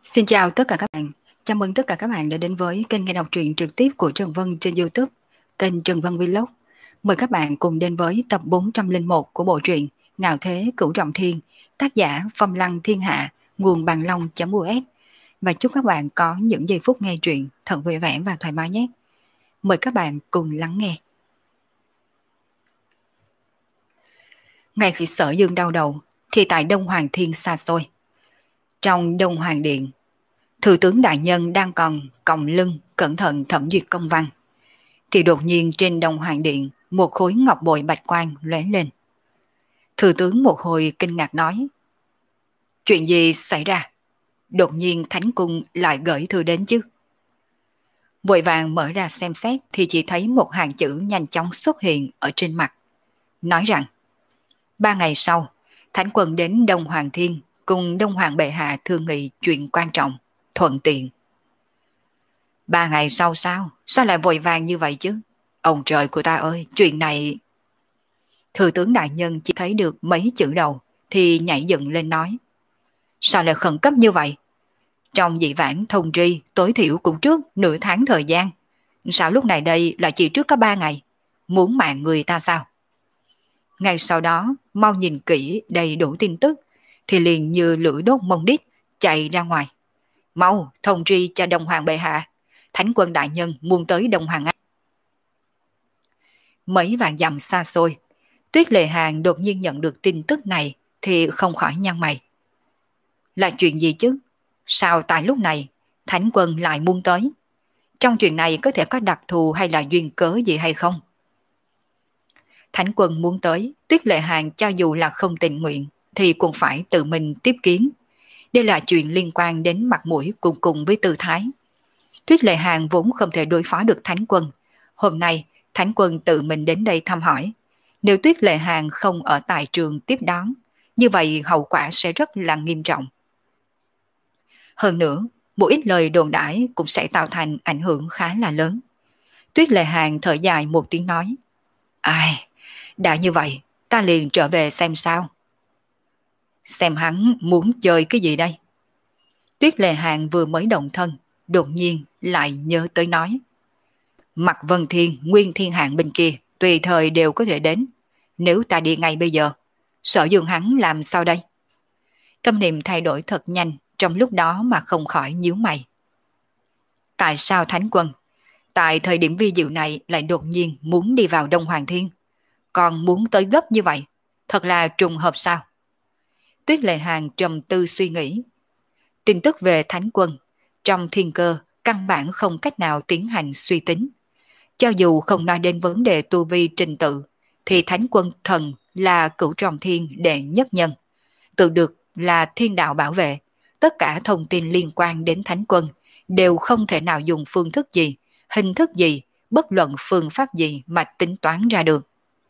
Xin chào tất cả các bạn. Chào mừng tất cả các bạn đã đến với kênh nghe đọc truyện trực tiếp của Trần Vân trên YouTube, kênh Trần Vân Vlog. Mời các bạn cùng đến với tập 401 của bộ truyện Ngạo Thế Cửu Trọng Thiên, tác giả Phong Lăng Thiên Hạ, nguồn bằng long.us. Và chúc các bạn có những giây phút nghe truyện thật vui vẻ và thoải mái nhé. Mời các bạn cùng lắng nghe. Ngay khi Sở Dương đau đầu, thì tại Đông Hoàng Thiên xa xôi, trong Đông Hoàng Điện, Thừa tướng đại nhân đang còn còng lưng cẩn thận thẩm duyệt công văn, thì đột nhiên trên Đông Hoàng Điện một khối ngọc bội bạch quang lóe lên. Thừa tướng một hồi kinh ngạc nói: chuyện gì xảy ra? Đột nhiên Thánh Cung lại gửi thư đến chứ? Vội vàng mở ra xem xét thì chỉ thấy một hàng chữ nhanh chóng xuất hiện ở trên mặt, nói rằng 3 ngày sau, Thánh Quân đến Đông Hoàng Thiên cùng Đông Hoàng bệ hạ thương nghị chuyện quan trọng, thuận tiện. 3 ngày sau sao? Sao lại vội vàng như vậy chứ? Ông trời của ta ơi, chuyện này... Thừa tướng đại nhân chỉ thấy được mấy chữ đầu thì nhảy dựng lên nói: sao lại khẩn cấp như vậy? Trong dị vãng thông tri tối thiểu cũng trước nửa tháng thời gian. Sao lúc này đây là chỉ trước có 3 ngày? Muốn mạng người ta sao? Ngay sau đó, mau nhìn kỹ đầy đủ tin tức thì liền như lửa đốt mông đít chạy ra ngoài. Mau thông tri cho Đông Hoàng bệ hạ, Thánh Quân đại nhân muốn tới Đông Hoàng Anh. Mấy vạn dặm xa xôi, Tuyết Lệ Hàn đột nhiên nhận được tin tức này thì không khỏi nhăn mày. Là chuyện gì chứ? Sao tại lúc này Thánh Quân lại muốn tới? Trong chuyện này có thể có đặc thù hay là duyên cớ gì hay không? Thánh Quân muốn tới, Tuyết Lệ Hàn cho dù là không tình nguyện thì cũng phải tự mình tiếp kiến. Đây là chuyện liên quan đến mặt mũi cùng với tư thái. Tuyết Lệ Hàn vốn không thể đối phó được Thánh Quân. Hôm nay, Thánh Quân tự mình đến đây thăm hỏi. Nếu Tuyết Lệ Hàn không ở tại trường tiếp đón, như vậy hậu quả sẽ rất là nghiêm trọng. Hơn nữa, một ít lời đồn đãi cũng sẽ tạo thành ảnh hưởng khá là lớn. Tuyết Lệ Hàn thở dài một tiếng nói: ai, đã như vậy, ta liền trở về xem sao. Xem hắn muốn chơi cái gì đây? Tuyết Lệ Hàn vừa mới động thân, đột nhiên lại nhớ tới nói: Mạc Vân Thiên, Nguyên Thiên Hạng bên kia, tùy thời đều có thể đến. Nếu ta đi ngay bây giờ, Sở Dương hắn làm sao đây? Tâm niệm thay đổi thật nhanh, trong lúc đó mà không khỏi nhíu mày. Tại sao Thánh Quân, tại thời điểm vi diệu này lại đột nhiên muốn đi vào Đông Hoàng Thiên? Còn muốn tới gấp như vậy, thật là trùng hợp sao? Tuyết Lệ Hàn trầm tư suy nghĩ. Tin tức về Thánh Quân, trong thiên cơ, căn bản không cách nào tiến hành suy tính. Cho dù không nói đến vấn đề tu vi trình tự, thì Thánh Quân thần là Cửu Trọng Thiên đệ nhất nhân, tự được là thiên đạo bảo vệ. Tất cả thông tin liên quan đến Thánh Quân đều không thể nào dùng phương thức gì, hình thức gì, bất luận phương pháp gì mà tính toán ra được.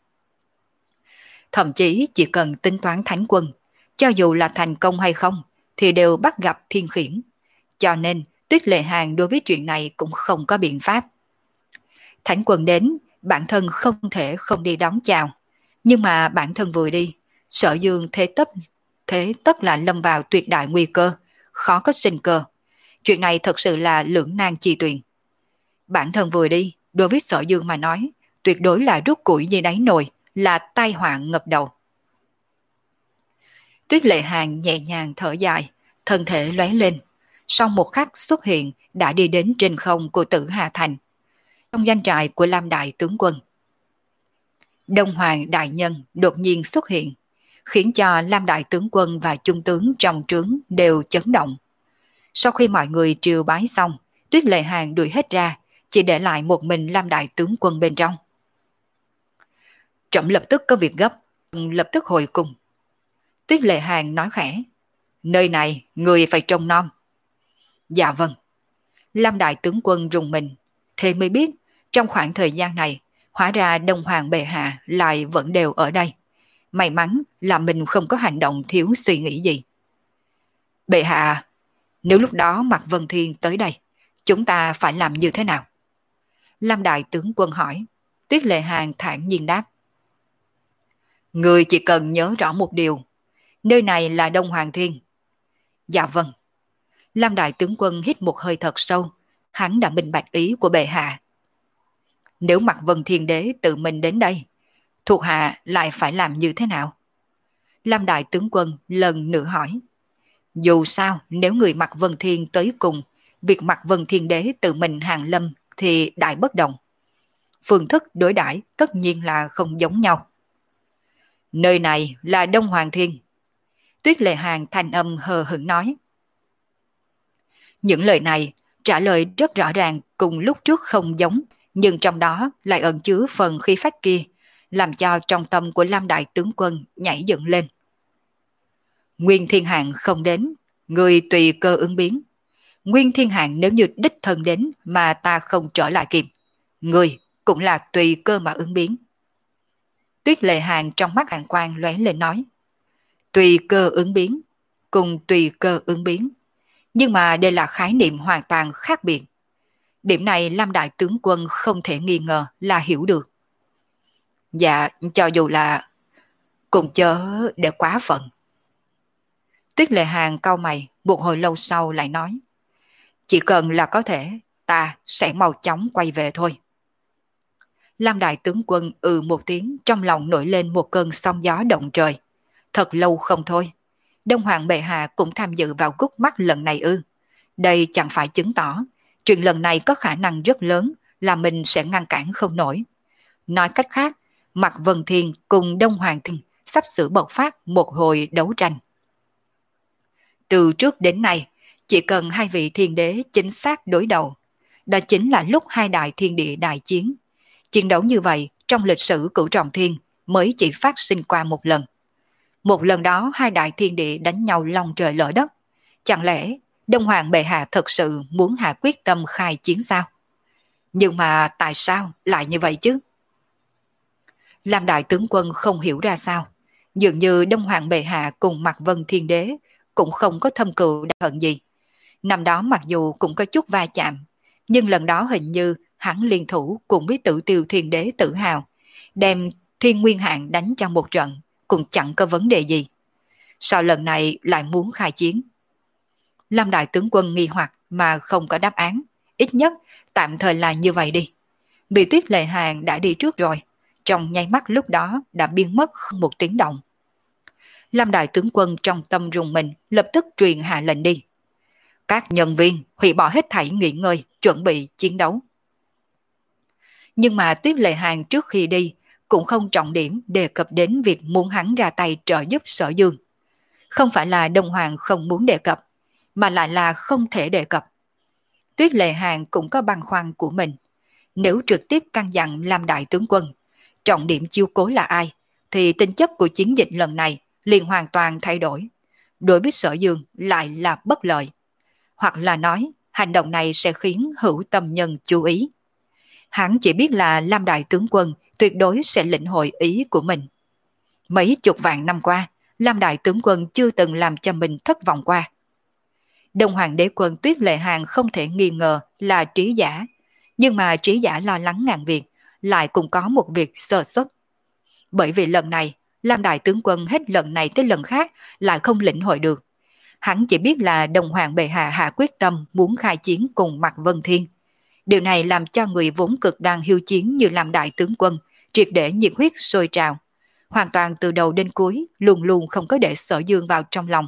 Thậm chí chỉ cần tính toán Thánh Quân, cho dù là thành công hay không, thì đều bắt gặp thiên khiển. Cho nên Tuyết Lệ Hàn đối với chuyện này cũng không có biện pháp. Thánh Quân đến, bản thân không thể không đi đón chào. Nhưng mà bản thân vừa đi, Sở Dương thế tất là lâm vào tuyệt đại nguy cơ, khó có sinh cơ. Chuyện này thật sự là lưỡng nan chi tuyền. Bản thân vừa đi, đối với Sở Dương mà nói, tuyệt đối là rút củi như đáy nồi, là tai họa ngập đầu. Tuyết Lệ Hàn nhẹ nhàng thở dài, thân thể lóe lên. Sau một khắc xuất hiện đã đi đến trên không của Tử Hà Thành, trong doanh trại của Lam Đại tướng quân. Đông Hoàng đại nhân đột nhiên xuất hiện, khiến cho Lam Đại tướng quân và trung tướng trong trướng đều chấn động. Sau khi mọi người triều bái xong, Tuyết Lệ Hàn đuổi hết ra, chỉ để lại một mình Lam Đại tướng quân bên trong. Trẫm lập tức có việc gấp, lập tức hồi cung. Tuyết Lệ Hàn nói khẽ: nơi này người phải trông nom. Dạ vâng. Lam Đại tướng quân rùng mình, thế mới biết trong khoảng thời gian này hóa ra Đông Hoàng bệ hạ lại vẫn đều ở đây. May mắn là mình không có hành động thiếu suy nghĩ gì. Bệ hạ, nếu lúc đó Mạc Vân Thiên tới đây, chúng ta phải làm như thế nào? Lam Đại tướng quân hỏi. Tuyết Lệ Hàn thản nhiên đáp: người chỉ cần nhớ rõ một điều, nơi này là Đông Hoàng Thiên. Dạ vâng. Lam đại tướng quân hít một hơi thật sâu, hắn đã minh bạch ý của bệ hạ. Nếu Mạc Vân Thiên Đế tự mình đến đây, thuộc hạ lại phải làm như thế nào? Lam đại tướng quân lần nữa hỏi. Dù sao, nếu người Mạc Vân Thiên tới cùng, việc Mạc Vân Thiên Đế tự mình hàng lâm thì đại bất đồng. Phương thức đối đãi tất nhiên là không giống nhau. Nơi này là Đông Hoàng Thiên. Tuyết Lệ Hàn thanh âm hờ hững nói. Những lời này trả lời rất rõ ràng, cùng lúc trước không giống, nhưng trong đó lại ẩn chứa phần khí phách kia, làm cho trong tâm của Lam đại tướng quân nhảy dựng lên. Nguyên Thiên Hạng không đến, người tùy cơ ứng biến. Nguyên Thiên Hạng nếu như đích thân đến mà ta không trở lại kịp, người cũng là tùy cơ mà ứng biến. Tuyết Lệ Hàn trong mắt hàn quang lóe lên nói. Tùy cơ ứng biến, cùng tùy cơ ứng biến. Nhưng mà đây là khái niệm hoàn toàn khác biệt. Điểm này Lam đại tướng quân không thể nghi ngờ là hiểu được. Dạ, cho dù là cùng chớ để quá phận. Tuyết Lệ Hàn cau mày, một hồi lâu sau lại nói. Chỉ cần là có thể, ta sẽ mau chóng quay về thôi. Lam đại tướng quân một tiếng, trong lòng nổi lên một cơn sóng gió động trời. Thật lâu không thôi. Đông Hoàng bệ hạ cũng tham dự vào khúc mắc lần này ư? Đây chẳng phải chứng tỏ chuyện lần này có khả năng rất lớn là mình sẽ ngăn cản không nổi. Nói cách khác, Mạc Vân Thiên cùng Đông Hoàng Thiên sắp sửa bộc phát một hồi đấu tranh. Từ trước đến nay, chỉ cần hai vị thiên đế chính xác đối đầu, đó chính là lúc hai đại thiên địa đại chiến. Chiến đấu như vậy trong lịch sử Cửu Trọng Thiên mới chỉ phát sinh qua một lần. Một lần đó hai đại thiên địa đánh nhau long trời lở đất. Chẳng lẽ Đông Hoàng bệ hạ thật sự muốn hạ quyết tâm khai chiến sao? Nhưng mà tại sao lại như vậy chứ? Lam đại tướng quân không hiểu ra sao. Dường như Đông Hoàng bệ hạ cùng Mạc Vân Thiên Đế cũng không có thâm cừu đại hận gì. Năm đó mặc dù cũng có chút va chạm, nhưng lần đó hình như hắn liên thủ cùng với Tử Tiêu Thiên Đế Tử Hào, đem Thiên Nguyên Hạng đánh cho một trận, cũng chẳng có vấn đề gì. Sao lần này lại muốn khai chiến? Lam đại tướng quân nghi hoặc mà không có đáp án, ít nhất tạm thời là như vậy đi. Bị Tuyết Lệ Hàn đã đi trước rồi, trong nháy mắt lúc đó đã biến mất không một tiếng động. Lam đại tướng quân trong tâm rùng mình lập tức truyền hạ lệnh đi. Các nhân viên hủy bỏ hết thảy nghỉ ngơi, chuẩn bị chiến đấu. Nhưng mà Tuyết Lệ Hàn trước khi đi cũng không trọng điểm đề cập đến việc muốn hắn ra tay trợ giúp Sở Dương. Không phải là Đông Hoàng không muốn đề cập, mà lại là không thể đề cập. Tuyết Lệ Hàn cũng có băn khoăn của mình. Nếu trực tiếp căn dặn Lam đại tướng quân, trọng điểm chiêu cố là ai, thì tính chất của chiến dịch lần này liền hoàn toàn thay đổi. Đối với Sở Dương lại là bất lợi. Hoặc là nói, hành động này sẽ khiến hữu tâm nhân chú ý. Hắn chỉ biết là Lam đại tướng quân tuyệt đối sẽ lĩnh hội ý của mình. Mấy chục vạn năm qua, Lam đại tướng quân chưa từng làm cho mình thất vọng qua. Đông Hoàng đế quân Tuyết Lệ Hàn không thể nghi ngờ là trí giả, nhưng mà trí giả lo lắng ngàn việc, lại cũng có một việc sơ suất. Bởi vì lần này, Lam đại tướng quân hết lần này tới lần khác lại không lĩnh hội được. Hắn chỉ biết là Đông Hoàng bệ hạ hạ quyết tâm muốn khai chiến cùng Mạc Vân Thiên. Điều này làm cho người vốn cực đang hiếu chiến như Lam đại tướng quân triệt để nhiệt huyết sôi trào. Hoàn toàn từ đầu đến cuối luôn luôn không có để Sở Dương vào trong lòng.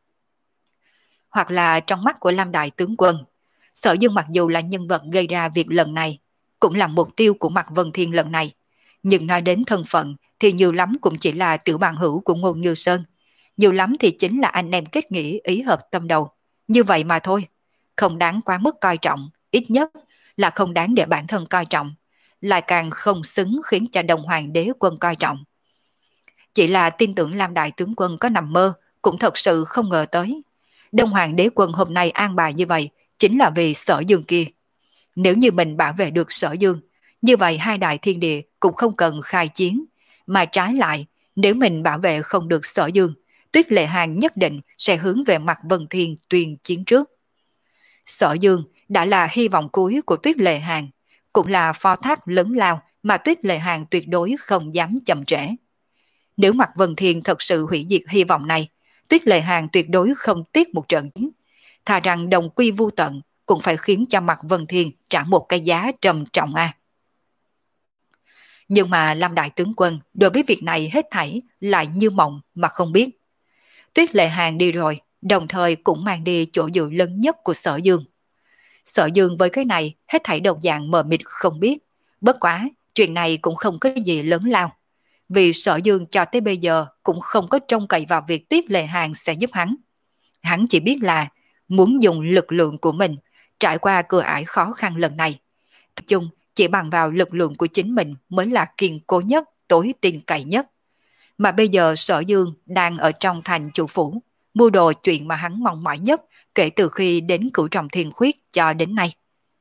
Hoặc là trong mắt của Lam đại tướng quân, Sở Dương mặc dù là nhân vật gây ra việc lần này, cũng là mục tiêu của Mạc Vân Thiên lần này, nhưng nói đến thân phận thì nhiều lắm cũng chỉ là tiểu bằng hữu của Ngôn Như Sơn. Nhiều lắm thì chính là anh em kết nghĩa ý hợp tâm đầu. Như vậy mà thôi. Không đáng quá mức coi trọng. Ít nhất là không đáng để bản thân coi trọng. Lại càng không xứng khiến cho Đông Hoàng đế quân coi trọng. Chỉ là tin tưởng Lam đại tướng quân có nằm mơ, cũng thật sự không ngờ tới. Đông Hoàng đế quân hôm nay an bài như vậy chính là vì Sở Dương kia. Nếu như mình bảo vệ được Sở Dương, như vậy hai đại thiên địa cũng không cần khai chiến. Mà trái lại, nếu mình bảo vệ không được Sở Dương, Tuyết Lệ Hàn nhất định sẽ hướng về Mạc Vân Thiên tuyên chiến trước. Sở Dương đã là hy vọng cuối của Tuyết Lệ Hàn, cũng là phó thác lớn lao mà Tuyết Lệ Hàn tuyệt đối không dám chậm trễ. Nếu Mạc Vân Thiên thật sự hủy diệt hy vọng này, Tuyết Lệ Hàn tuyệt đối không tiếc một trận chiến. thà rằng đồng quy vu tận cũng phải khiến cho mặt Vân Thiên trả một cái giá trầm trọng a. Nhưng mà Lâm đại tướng quân đối với việc này hết thảy lại như mộng mà không biết. Tuyết Lệ Hàng đi rồi, đồng thời cũng mang đi chỗ dựa lớn nhất của Sở Dương. Sở Dương với cái này hết thảy đồng dạng mờ mịt không biết. Bất quá, chuyện này cũng không có gì lớn lao. Vì Sở Dương cho tới bây giờ cũng không có trông cậy vào việc Tuyết Lệ Hàng sẽ giúp hắn. Hắn chỉ biết là muốn dùng lực lượng của mình trải qua cửa ải khó khăn lần này. Nói chung, chỉ bằng vào lực lượng của chính mình mới là kiên cố nhất, tối tin cậy nhất. Mà bây giờ Sở Dương đang ở trong thành chủ phủ, mưu đồ chuyện mà hắn mong mỏi nhất kể từ khi đến Cửu Trọng Thiên Khuyết cho đến nay.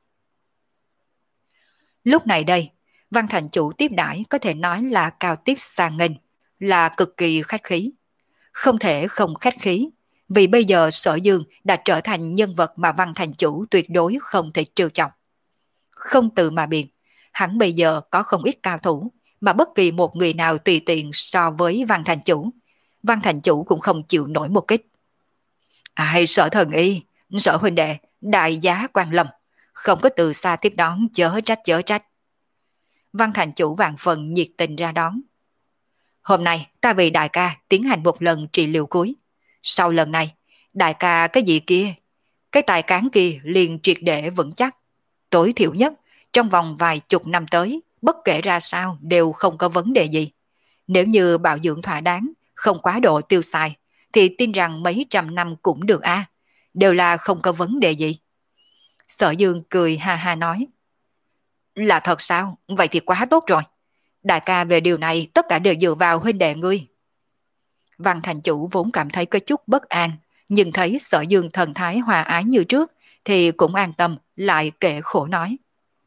Lúc này đây, Văn thành chủ tiếp đãi có thể nói là cao tiếp sang nghênh, là cực kỳ khách khí. Không thể không khách khí, vì bây giờ Sở Dương đã trở thành nhân vật mà Văn thành chủ tuyệt đối không thể trêu chọc. Không từ mà biện, hắn bây giờ có không ít cao thủ, mà bất kỳ một người nào tùy tiện so với Văn thành chủ cũng không chịu nổi một kích. Ai Sở thần y, Sở huynh đệ, đại giá quan lâm, không có từ xa tiếp đón chớ trách chớ trách. Văn thành chủ vạn phần nhiệt tình ra đón. Hôm nay ta vì đại ca tiến hành một lần trị liệu cuối. Sau lần này, đại ca cái gì kia, cái tài cán kia liền triệt để vững chắc. Tối thiểu nhất, trong vòng vài chục năm tới, bất kể ra sao đều không có vấn đề gì. Nếu như bảo dưỡng thỏa đáng, không quá độ tiêu xài, thì tin rằng mấy trăm năm cũng được a, đều là không có vấn đề gì. Sở Dương cười ha ha nói. Là thật sao? Vậy thì quá tốt rồi. Đại ca về điều này tất cả đều dựa vào huynh đệ ngươi. Văn thành chủ vốn cảm thấy có chút bất an, nhưng thấy Sở Dương thần thái hòa ái như trước, thì cũng an tâm, lại kể khổ nói.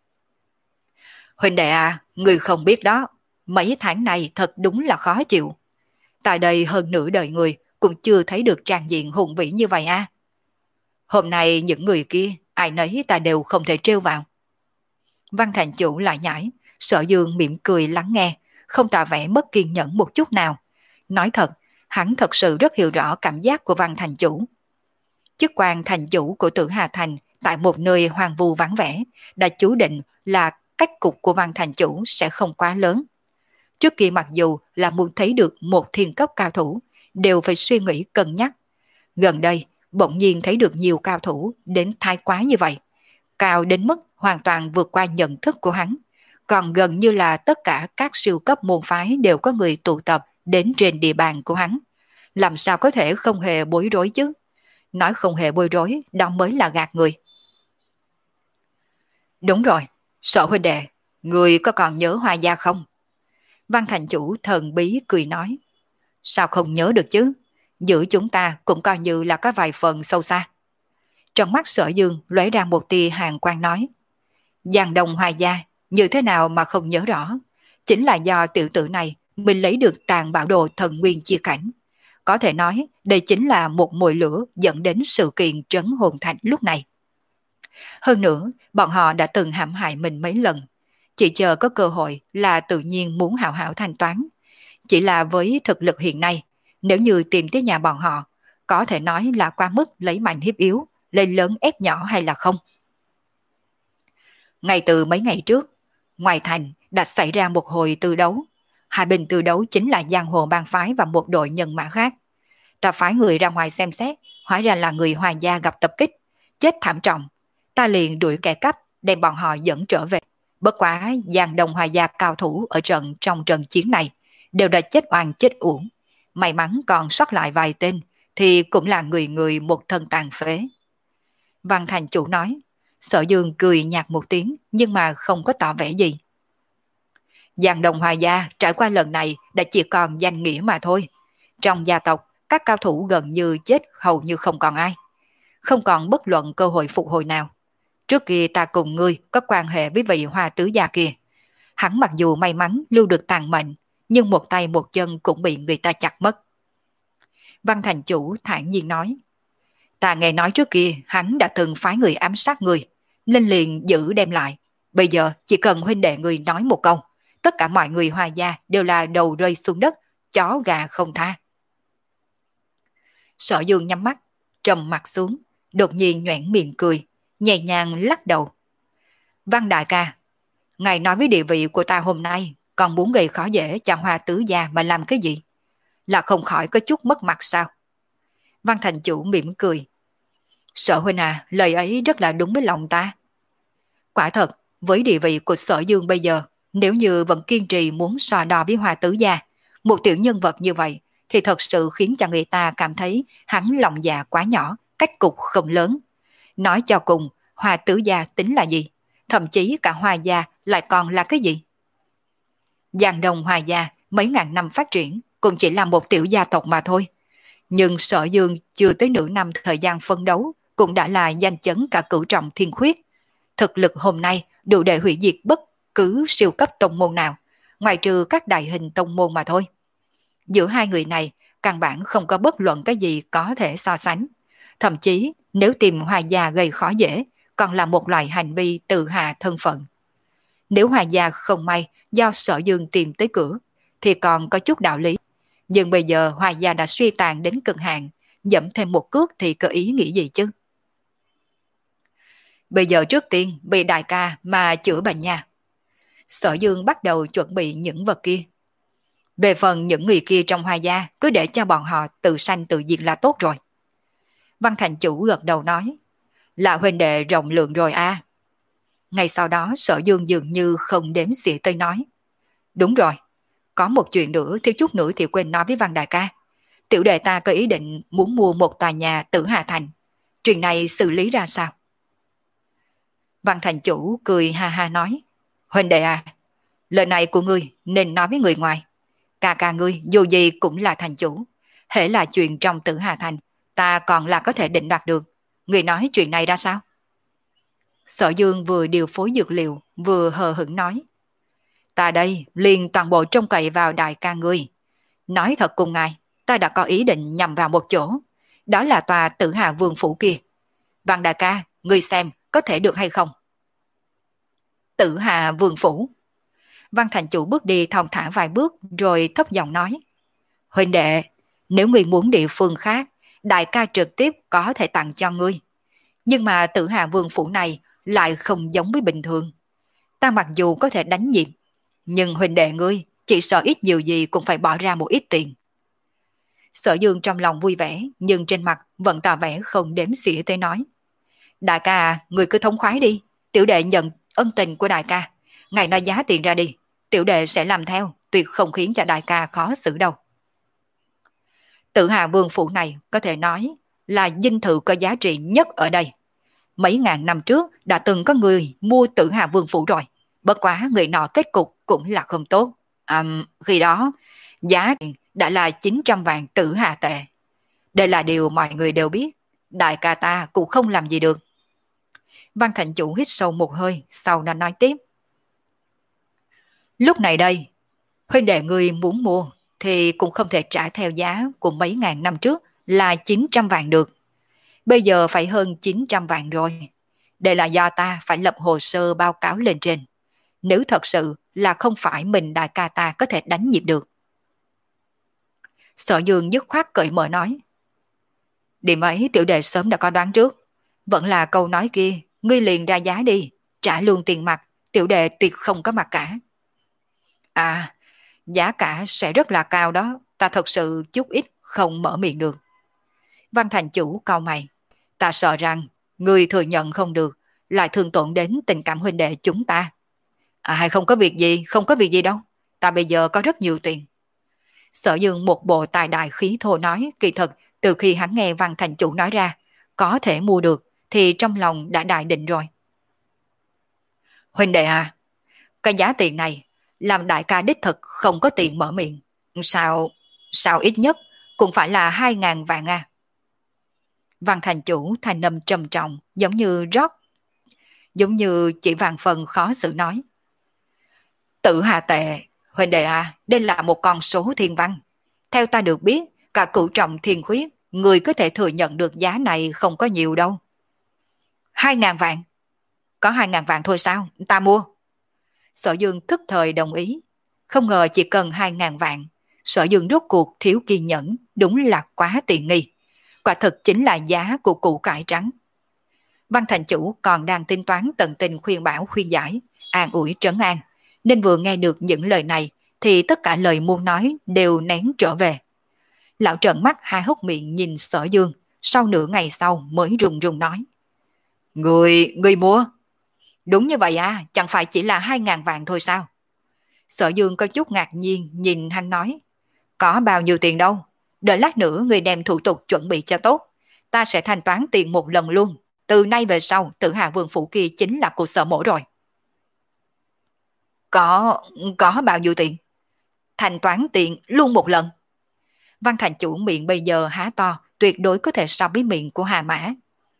Huynh đệ à, ngươi không biết đó, mấy tháng này thật đúng là khó chịu. Tại đây hơn nửa đời người cũng chưa thấy được trang diện hùng vĩ như vậy a. Hôm nay những người kia, ai nấy ta đều không thể trêu vào. Văn thành chủ lại nhảy, Sở Dương mỉm cười lắng nghe, không tỏ vẻ mất kiên nhẫn một chút nào. Nói thật, hắn thật sự rất hiểu rõ cảm giác của Văn thành chủ. Chức quan thành chủ của Tử Hà Thành tại một nơi hoang vu vắng vẻ đã chú định là cách cục của Văn thành chủ sẽ không quá lớn. Trước kia mặc dù là muốn thấy được một thiên cấp cao thủ, đều phải suy nghĩ cân nhắc. Gần đây, bỗng nhiên thấy được nhiều cao thủ đến thái quá như vậy. Cao đến mức hoàn toàn vượt qua nhận thức của hắn. Còn gần như là tất cả các siêu cấp môn phái đều có người tụ tập đến trên địa bàn của hắn. Làm sao có thể không hề bối rối chứ? Nói không hề bối rối, đó mới là gạt người. Đúng rồi, Sở huynh đệ, người có còn nhớ Hoa Gia không? Văn thành chủ thần bí cười nói. Sao không nhớ được chứ? Giữa chúng ta cũng coi như là có vài phần sâu xa. Trong mắt Sở Dương lóe ra một tia hàn quang nói. Giang Đông Hoa Gia, như thế nào mà không nhớ rõ? Chính là do tiểu tử này mình lấy được tàn bảo đồ thần nguyên chia cảnh. Có thể nói đây chính là một mồi lửa dẫn đến sự kiện trấn hồn thạch lúc này. Hơn nữa, bọn họ đã từng hãm hại mình mấy lần. Chỉ chờ có cơ hội là tự nhiên muốn hảo hảo thanh toán. Chỉ là với thực lực hiện nay, nếu như tìm tới nhà bọn họ, có thể nói là qua mức lấy mạnh hiếp yếu, lên lớn ép nhỏ hay là không. Ngay từ mấy ngày trước, ngoài thành đã xảy ra một hồi tư đấu. Hai bên tư đấu chính là giang hồ bang phái và một đội nhân mã khác. Ta phái người ra ngoài xem xét, hóa ra là người Hoa Gia gặp tập kích, chết thảm trọng. Ta liền đuổi kẻ cắp, đem bọn họ dẫn trở về. Bất quá Giang Đông Hoa Gia cao thủ ở trong trận chiến này đều đã chết oan chết uổng. May mắn còn sót lại vài tên thì cũng là người người một thân tàn phế. Văn thành chủ nói. Sở Dương cười nhạt một tiếng nhưng mà không có tỏ vẻ gì. Giang Đông Hoa Gia trải qua lần này đã chỉ còn danh nghĩa mà thôi. Trong gia tộc, các cao thủ gần như chết hầu như không còn ai. Không còn bất luận cơ hội phục hồi nào. Trước kia ta cùng ngươi có quan hệ với vị Hoa tứ gia kia. Hắn mặc dù may mắn lưu được tàn mệnh, nhưng một tay một chân cũng bị người ta chặt mất. Văn thành chủ thản nhiên nói. Ta nghe nói trước kia hắn đã từng phái người ám sát người, nên liền giữ đem lại. Bây giờ chỉ cần huynh đệ người nói một câu, tất cả mọi người Hoa Gia đều là đầu rơi xuống đất, chó gà không tha. Sở Dương nhắm mắt, trầm mặt xuống, đột nhiên nhoẻn miệng cười, nhẹ nhàng lắc đầu. Văn đại ca, ngài nói với địa vị của ta hôm nay, còn muốn gây khó dễ cho Hoa tứ gia mà làm cái gì? Là không khỏi có chút mất mặt sao? Văn thành chủ mỉm cười. Sở huynh à, lời ấy rất là đúng với lòng ta. Quả thật, với địa vị của Sở Dương bây giờ, nếu như vẫn kiên trì muốn so đo với Hoa tứ gia, một tiểu nhân vật như vậy, thì thật sự khiến cho người ta cảm thấy hắn lòng dạ quá nhỏ, cách cục không lớn. Nói cho cùng, Hoa tứ gia tính là gì? Thậm chí cả Hoa gia lại còn là cái gì? Giang Đông Hoa gia mấy ngàn năm phát triển cũng chỉ là một tiểu gia tộc mà thôi. Nhưng Sở Dương chưa tới nửa năm thời gian phân đấu cũng đã là danh chấn cả cửu trọng thiên khuyết. Thực lực hôm nay đủ để hủy diệt bất cứ siêu cấp tông môn nào, ngoại trừ các đại hình tông môn mà thôi. Giữa hai người này, căn bản không có bất luận cái gì có thể so sánh. Thậm chí, nếu tìm Hoa gia gây khó dễ, còn là một loại hành vi tự hạ thân phận. Nếu Hoa gia không may do Sở Dương tìm tới cửa, thì còn có chút đạo lý. Nhưng bây giờ Hoa gia đã suy tàn đến cực hạn, dẫm thêm một cước thì có ý nghĩ gì chứ? Bây giờ trước tiên bị đại ca mà chữa bệnh nha. Sở Dương bắt đầu chuẩn bị những vật kia. Về phần những người kia trong Hoa gia, cứ để cho bọn họ tự sanh tự diệt là tốt rồi. Văn thành chủ gật đầu nói, là huynh đệ rộng lượng rồi à. Ngay sau đó Sở Dương dường như không đếm xỉa tới nói, đúng rồi, có một chuyện nữa thiếu chút nữa thì quên nói với Văn đại ca. Tiểu đệ ta có ý định muốn mua một tòa nhà Tử Hà Thành. Chuyện này xử lý ra sao? Văn thành chủ cười ha ha nói, huynh đệ à, lời này của ngươi nên nói với người ngoài. Ca ca ngươi dù gì cũng là thành chủ. Hễ là chuyện trong Tử Hà Thành, ta còn là có thể định đoạt được. Ngươi nói chuyện này ra sao? Sở Dương vừa điều phối dược liệu, vừa hờ hững nói, ta đây liền toàn bộ trông cậy vào đại ca ngươi. Nói thật cùng ngài, ta đã có ý định nhằm vào một chỗ. Đó là tòa Tử Hà Vương Phủ kia. Văn đại ca, ngươi xem có thể được hay không? Tử Hà Vương Phủ. Văn thành chủ bước đi thong thả vài bước rồi thấp giọng nói, huynh đệ, nếu ngươi muốn địa phương khác, đại ca trực tiếp có thể tặng cho ngươi. Nhưng mà Tử Hà Vương Phủ này lại không giống với bình thường. Ta mặc dù có thể đánh nhịp, nhưng huynh đệ ngươi chỉ sợ ít nhiều gì cũng phải bỏ ra một ít tiền. Sở Dương trong lòng vui vẻ, nhưng trên mặt vẫn tỏ vẻ không đếm xỉa tới nói, đại ca à, người cứ thống khoái đi, tiểu đệ nhận ân tình của đại ca, ngài nói giá tiền ra đi, tiểu đệ sẽ làm theo, tuyệt không khiến cho đại ca khó xử đâu. Tử Hà Vương Phủ này có thể nói là dinh thự có giá trị nhất ở đây. Mấy ngàn năm trước đã từng có người mua Tử Hà Vương Phủ rồi, bất quá người nọ kết cục cũng là không tốt. Khi đó giá tiền đã là 900 vạn Tử Hà tệ. Đây là điều mọi người đều biết, đại ca ta cũng không làm gì được. Văn thành chủ hít sâu một hơi, sau đó nói tiếp, lúc này đây, huynh đệ người muốn mua thì cũng không thể trả theo giá của mấy ngàn năm trước là 900 vạn được. Bây giờ phải hơn 900 vạn rồi. Đây là do ta phải lập hồ sơ báo cáo lên trên. Nếu thật sự là không phải mình đại ca ta có thể đánh nhịp được. Sở Dương dứt khoát cởi mở nói, điểm ấy tiểu đệ sớm đã có đoán trước. Vẫn là câu nói kia, ngươi liền ra giá đi, trả luôn tiền mặt, tiểu đệ tuyệt không có mặt cả. À, giá cả sẽ rất là cao đó, ta thật sự chút ít không mở miệng được. Văn thành chủ cau mày, ta sợ rằng ngươi thừa nhận không được, lại thương tổn đến tình cảm huynh đệ chúng ta. À, hay không có việc gì, không có việc gì đâu, ta bây giờ có rất nhiều tiền. Sở Dương một bộ tài đại khí thô nói, kỳ thật từ khi hắn nghe Văn thành chủ nói ra có thể mua được thì trong lòng đã đại định rồi. Huynh đệ à, cái giá tiền này làm đại ca đích thực không có tiền mở miệng. Sao ít nhất cũng phải là 2.000 vạn à. Văn thành chủ thanh âm trầm trọng giống như chỉ vàng phần khó xử nói. Tử Hà tệ, huynh đệ à, đây là một con số thiên văn. Theo ta được biết, cả cửu trọng thiên khuyết, người có thể thừa nhận được giá này không có nhiều đâu. 2.000 vạn? Có 2.000 vạn thôi sao? Ta mua. Sở Dương thức thời đồng ý. Không ngờ chỉ cần 2.000 vạn. Sở Dương rốt cuộc thiếu kiên nhẫn, đúng là quá tiện nghi. Quả thực chính là giá của củ cải trắng. Văn thành chủ còn đang tính toán tận tình khuyên bảo khuyên giải, an ủi trấn an, nên vừa nghe được những lời này thì tất cả lời muốn nói đều nén trở về. Lão trợn mắt hai hốc miệng nhìn Sở Dương, sau nửa ngày sau mới run run nói. Người mua? Đúng như vậy à, chẳng phải chỉ là 2.000 vạn thôi sao? Sở Dương có chút ngạc nhiên nhìn hắn nói. Có bao nhiêu tiền đâu, đợi lát nữa người đem thủ tục chuẩn bị cho tốt. Ta sẽ thanh toán tiền một lần luôn. Từ nay về sau, Tử Hà Vương Phủ kia chính là của Sở Mỗ rồi. Có, có bao nhiêu tiền? Thanh toán tiền luôn một lần. Văn thành chủ miệng bây giờ há to, tuyệt đối có thể so với miệng của Hà Mã.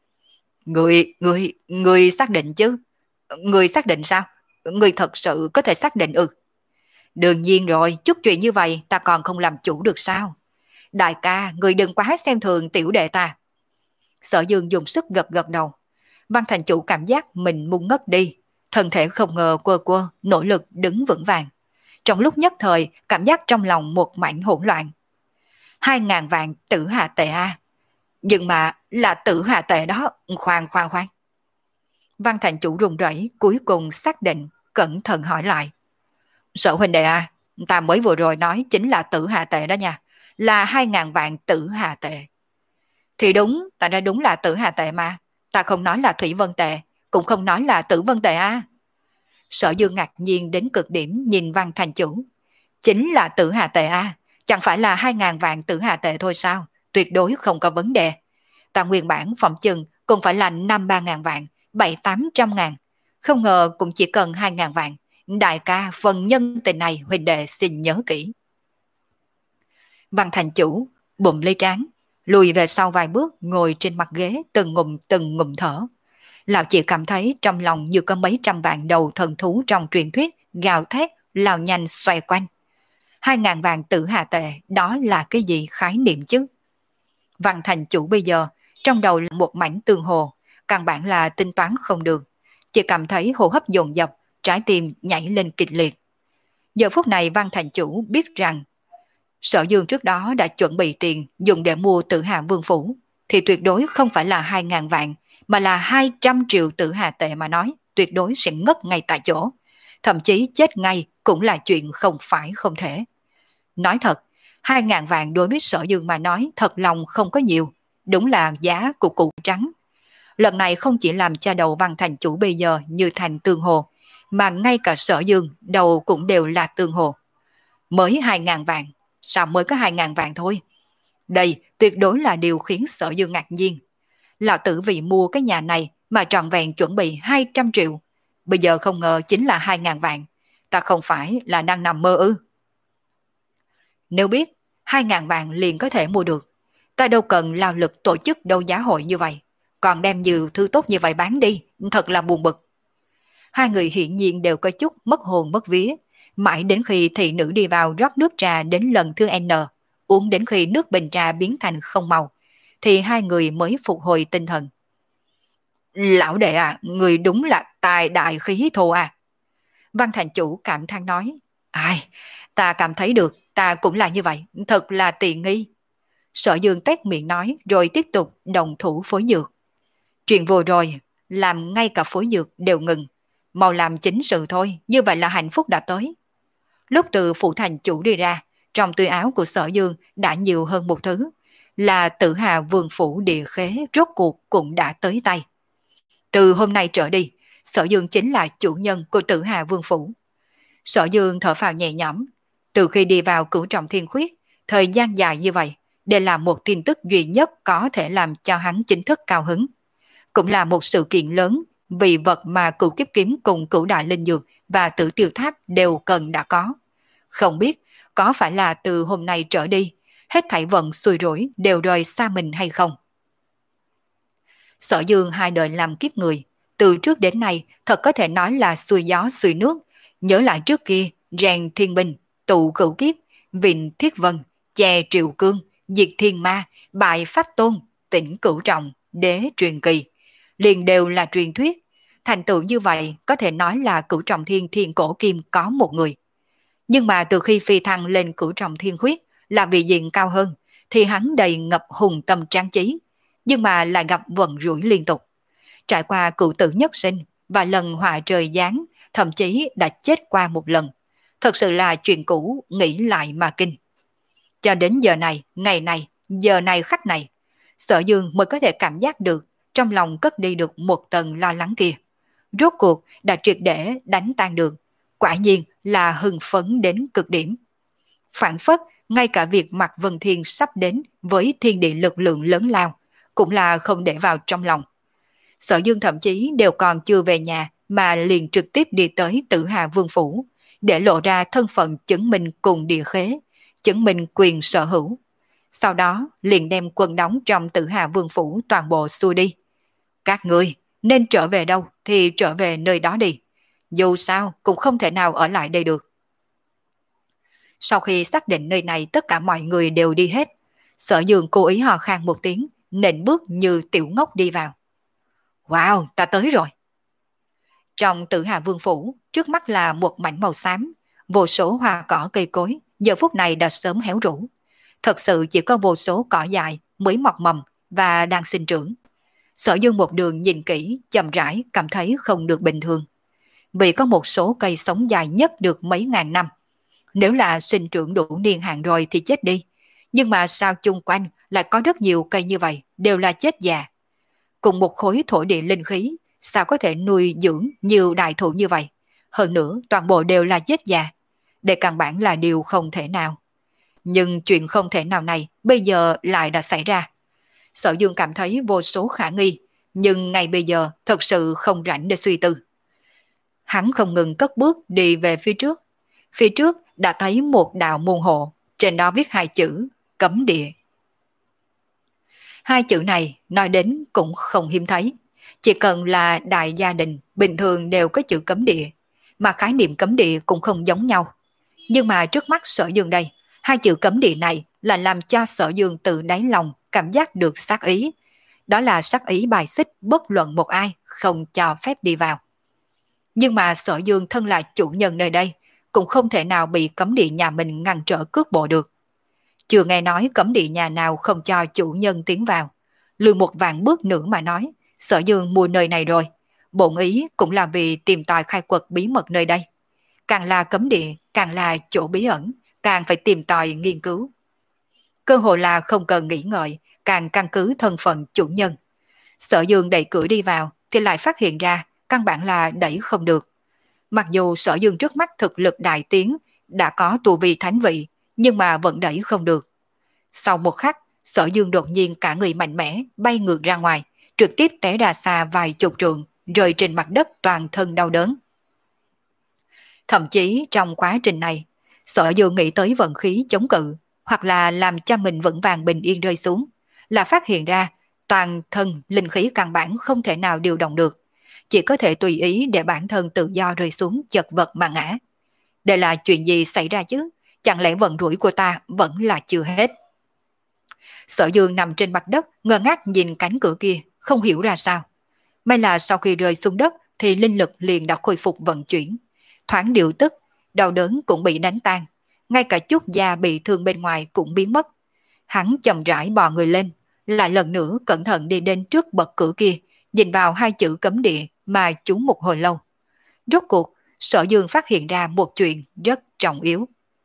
Người xác định chứ? Người xác định sao? Người thật sự có thể xác định ư? Đương nhiên rồi, chút chuyện như vậy ta còn không làm chủ được sao? Đại ca, người đừng quá xem thường tiểu đệ ta. Sở Dương dùng sức gật gật đầu. Văn thành chủ cảm giác mình muốn ngất đi. Thân thể không ngờ quơ quơ, nỗ lực đứng vững vàng. Trong lúc nhất thời, cảm giác trong lòng một mảnh hỗn loạn. 2.000 vạn Tử Hà tệ a. Nhưng mà là Tử Hà tệ đó, khoan. Văn thành chủ run rẩy cuối cùng xác định, cẩn thận hỏi lại. Sở huynh đệ à, ta mới vừa rồi nói chính là Tử Hà tệ đó nha, là 2.000 vạn Tử Hà tệ. Thì đúng, ta nói đúng là Tử Hà tệ mà, ta không nói là Thủy Vân tệ, cũng không nói là Tử Vân tệ à. Sở Dương ngạc nhiên đến cực điểm nhìn Văn thành chủ. Chính là Tử Hà tệ à, chẳng phải là 2.000 vạn Tử Hà tệ thôi sao, tuyệt đối không có vấn đề. Ta nguyên bản phòng chừng cũng phải là 5-3 ngàn vạn, 700-800 ngàn. Không ngờ cũng chỉ cần 2.000 vạn. Đại ca, phần nhân tình này huynh đệ xin nhớ kỹ. Văn thành chủ bụng lấy trán, lùi về sau vài bước, ngồi trên mặt ghế từng ngụm thở. Lão chỉ cảm thấy trong lòng như có mấy trăm vạn đầu thần thú trong truyền thuyết gào thét lao nhanh xoay quanh. 2.000 vạn Tử Hà tệ, đó là cái gì khái niệm chứ? Văn thành chủ bây giờ trong đầu là một mảnh tương hồ, căn bản là tính toán không được, chỉ cảm thấy hô hấp dồn dập, trái tim nhảy lên kịch liệt. Giờ phút này Văn thành chủ biết rằng Sở Dương trước đó đã chuẩn bị tiền dùng để mua Tử Hà Vương Phủ, thì tuyệt đối không phải là 2.000 vạn, mà là 200 triệu Tử Hà tệ mà nói, tuyệt đối sẽ ngất ngay tại chỗ. Thậm chí chết ngay cũng là chuyện không phải không thể. Nói thật, 2.000 vạn đối với Sở Dương mà nói thật lòng không có nhiều, đúng là giá của cụ trắng. Lần này không chỉ làm cho đầu Văn thành chủ bây giờ như thành tương hồ, mà ngay cả Sở Dương đầu cũng đều là tương hồ. Mới 2.000 vạn, sao mới có 2.000 vạn thôi? Đây tuyệt đối là điều khiến Sở Dương ngạc nhiên. Lão tử vì mua cái nhà này mà trọn vẹn chuẩn bị 200 triệu. Bây giờ không ngờ chính là 2.000 vạn. Ta không phải là đang nằm mơ ư? Nếu biết 2.000 vạn liền có thể mua được, ta đâu cần lao lực tổ chức đấu giá hội như vậy, còn đem nhiều thứ tốt như vậy bán đi, thật là buồn bực. Hai người hiển nhiên đều có chút mất hồn mất vía, mãi đến khi thị nữ đi vào rót nước trà đến lần thứ N, uống đến khi nước bình trà biến thành không màu, thì hai người mới phục hồi tinh thần. Lão đệ à, người đúng là tài đại khí thô à. Văn thành chủ cảm thán nói, ai, ta cảm thấy được, ta cũng là như vậy, thật là tiện nghi. Sở Dương tét miệng nói rồi tiếp tục đồng thủ phối dược. Chuyện vừa rồi, làm ngay cả phối dược đều ngừng. Mau làm chính sự thôi, như vậy là hạnh phúc đã tới. Lúc từ phủ thành chủ đi ra, trong túi áo của Sở Dương đã nhiều hơn một thứ, là Tử Hà Vương Phủ địa khế rốt cuộc cũng đã tới tay. Từ hôm nay trở đi, Sở Dương chính là chủ nhân của Tử Hà Vương Phủ. Sở Dương thở phào nhẹ nhõm. Từ khi đi vào Cửu Trọng Thiên Khuyết, thời gian dài như vậy, đây là một tin tức duy nhất có thể làm cho hắn chính thức cao hứng. Cũng là một sự kiện lớn, vì vật mà Cửu Kiếp Kiếm cùng Cửu Đại Linh Dược và Tử Tiêu Tháp đều cần đã có. Không biết có phải là từ hôm nay trở đi, hết thảy vận xui rủi đều rời xa mình hay không? Sở Dương hai đời làm kiếp người, từ trước đến nay thật có thể nói là xuôi gió xuôi nước. Nhớ lại trước kia, rèn thiên binh, tụ cửu kiếp, vịnh thiết vân, che triều cương, diệt thiên ma, bại pháp tôn, tỉnh cửu trọng, đế truyền kỳ. Liền đều là truyền thuyết. Thành tựu như vậy có thể nói là Cửu Trọng Thiên Thiên Cổ Kim có một người. Nhưng mà từ khi phi thăng lên Cửu Trọng Thiên Khuyết là vị diện cao hơn, thì hắn đầy ngập hùng tâm trang trí, nhưng mà lại gặp vận rủi liên tục. trải qua cựu tử nhất sinh và lần họa trời giáng, thậm chí đã chết qua một lần. Thật sự là chuyện cũ, nghĩ lại mà kinh. Cho đến giờ này, ngày này, giờ này khắc này, Sở Dương mới có thể cảm giác được trong lòng cất đi được một tầng lo lắng kia. Rốt cuộc đã triệt để đánh tan được, quả nhiên là hưng phấn đến cực điểm. Phản phất, ngay cả việc Mạc Vân Thiên sắp đến với thiên địa lực lượng lớn lao, cũng là không để vào trong lòng. Sở Dương thậm chí đều còn chưa về nhà mà liền trực tiếp đi tới Tử Hà Vương Phủ, để lộ ra thân phận chứng minh cùng địa khế, chứng minh quyền sở hữu. Sau đó liền đem quân đóng trong Tử Hà Vương Phủ toàn bộ xuôi đi. Các ngươi nên trở về đâu thì trở về nơi đó đi. Dù sao cũng không thể nào ở lại đây được. Sau khi xác định nơi này tất cả mọi người đều đi hết, Sở Dương cố ý hò khan một tiếng, nện bước như tiểu ngốc đi vào. Wow, ta tới rồi. Trong Tử Hà Vương Phủ, trước mắt là một mảnh màu xám, vô số hoa cỏ cây cối, giờ phút này đã sớm héo rũ. Thật sự chỉ có vô số cỏ dại mới mọc mầm và đang sinh trưởng. Sở Dương một đường nhìn kỹ, chậm rãi cảm thấy không được bình thường. Vì có một số cây sống dài nhất được mấy ngàn năm. Nếu là sinh trưởng đủ niên hạn rồi thì chết đi. Nhưng mà sao chung quanh lại có rất nhiều cây như vậy, đều là chết già. Cùng một khối thổ địa linh khí, sao có thể nuôi dưỡng nhiều đại thụ như vậy? Hơn nữa, toàn bộ đều là chết già. Đây căn bản là điều không thể nào. Nhưng chuyện không thể nào này bây giờ lại đã xảy ra. Sở Dương cảm thấy vô số khả nghi, nhưng ngay bây giờ thật sự không rảnh để suy tư. Hắn không ngừng cất bước đi về phía trước. Phía trước đã thấy một đạo môn hộ, trên đó viết hai chữ cấm địa. Hai chữ này nói đến cũng không hiếm thấy. Chỉ cần là đại gia đình bình thường đều có chữ cấm địa, mà khái niệm cấm địa cũng không giống nhau. Nhưng mà trước mắt Sở Dương đây, hai chữ cấm địa này là làm cho Sở Dương từ đáy lòng cảm giác được sát ý. Đó là sát ý bài xích bất luận một ai không cho phép đi vào. Nhưng mà Sở Dương thân là chủ nhân nơi đây, cũng không thể nào bị cấm địa nhà mình ngăn trở cước bộ được. Chưa nghe nói cấm địa nhà nào không cho chủ nhân tiến vào. Lùi một vạn bước nữa mà nói, Sở Dương mua nơi này rồi. Bổn ý cũng là vì tìm tòi khai quật bí mật nơi đây. Càng là cấm địa, càng là chỗ bí ẩn, càng phải tìm tòi nghiên cứu. Cơ hội là không cần nghĩ ngợi, càng căn cứ thân phận chủ nhân. Sở Dương đẩy cửa đi vào, thì lại phát hiện ra căn bản là đẩy không được. Mặc dù Sở Dương trước mắt thực lực đại tiến, đã có tu vi thánh vị, nhưng mà vẫn đẩy không được. Sau một khắc, Sở Dương đột nhiên cả người mạnh mẽ bay ngược ra ngoài, trực tiếp té ra xa vài chục trượng, rơi trên mặt đất toàn thân đau đớn. Thậm chí trong quá trình này, Sở Dương nghĩ tới vận khí chống cự, hoặc là làm cho mình vững vàng bình yên rơi xuống, là phát hiện ra toàn thân linh khí căn bản không thể nào điều động được, chỉ có thể tùy ý để bản thân tự do rơi xuống chật vật mà ngã. Đây là chuyện gì xảy ra chứ? Chẳng lẽ vận rủi của ta vẫn là chưa hết? Sở Dương nằm trên mặt đất, ngơ ngác nhìn cánh cửa kia, không hiểu ra sao. May là sau khi rơi xuống đất thì linh lực liền đã khôi phục vận chuyển. Thoáng điều tức, đau đớn cũng bị đánh tan. Ngay cả chút da bị thương bên ngoài cũng biến mất. Hắn chậm rãi bò người lên, lại lần nữa cẩn thận đi đến trước bậc cửa kia, nhìn vào hai chữ cấm địa mà trúng một hồi lâu. Rốt cuộc, Sở Dương phát hiện ra một chuyện rất trọng yếu.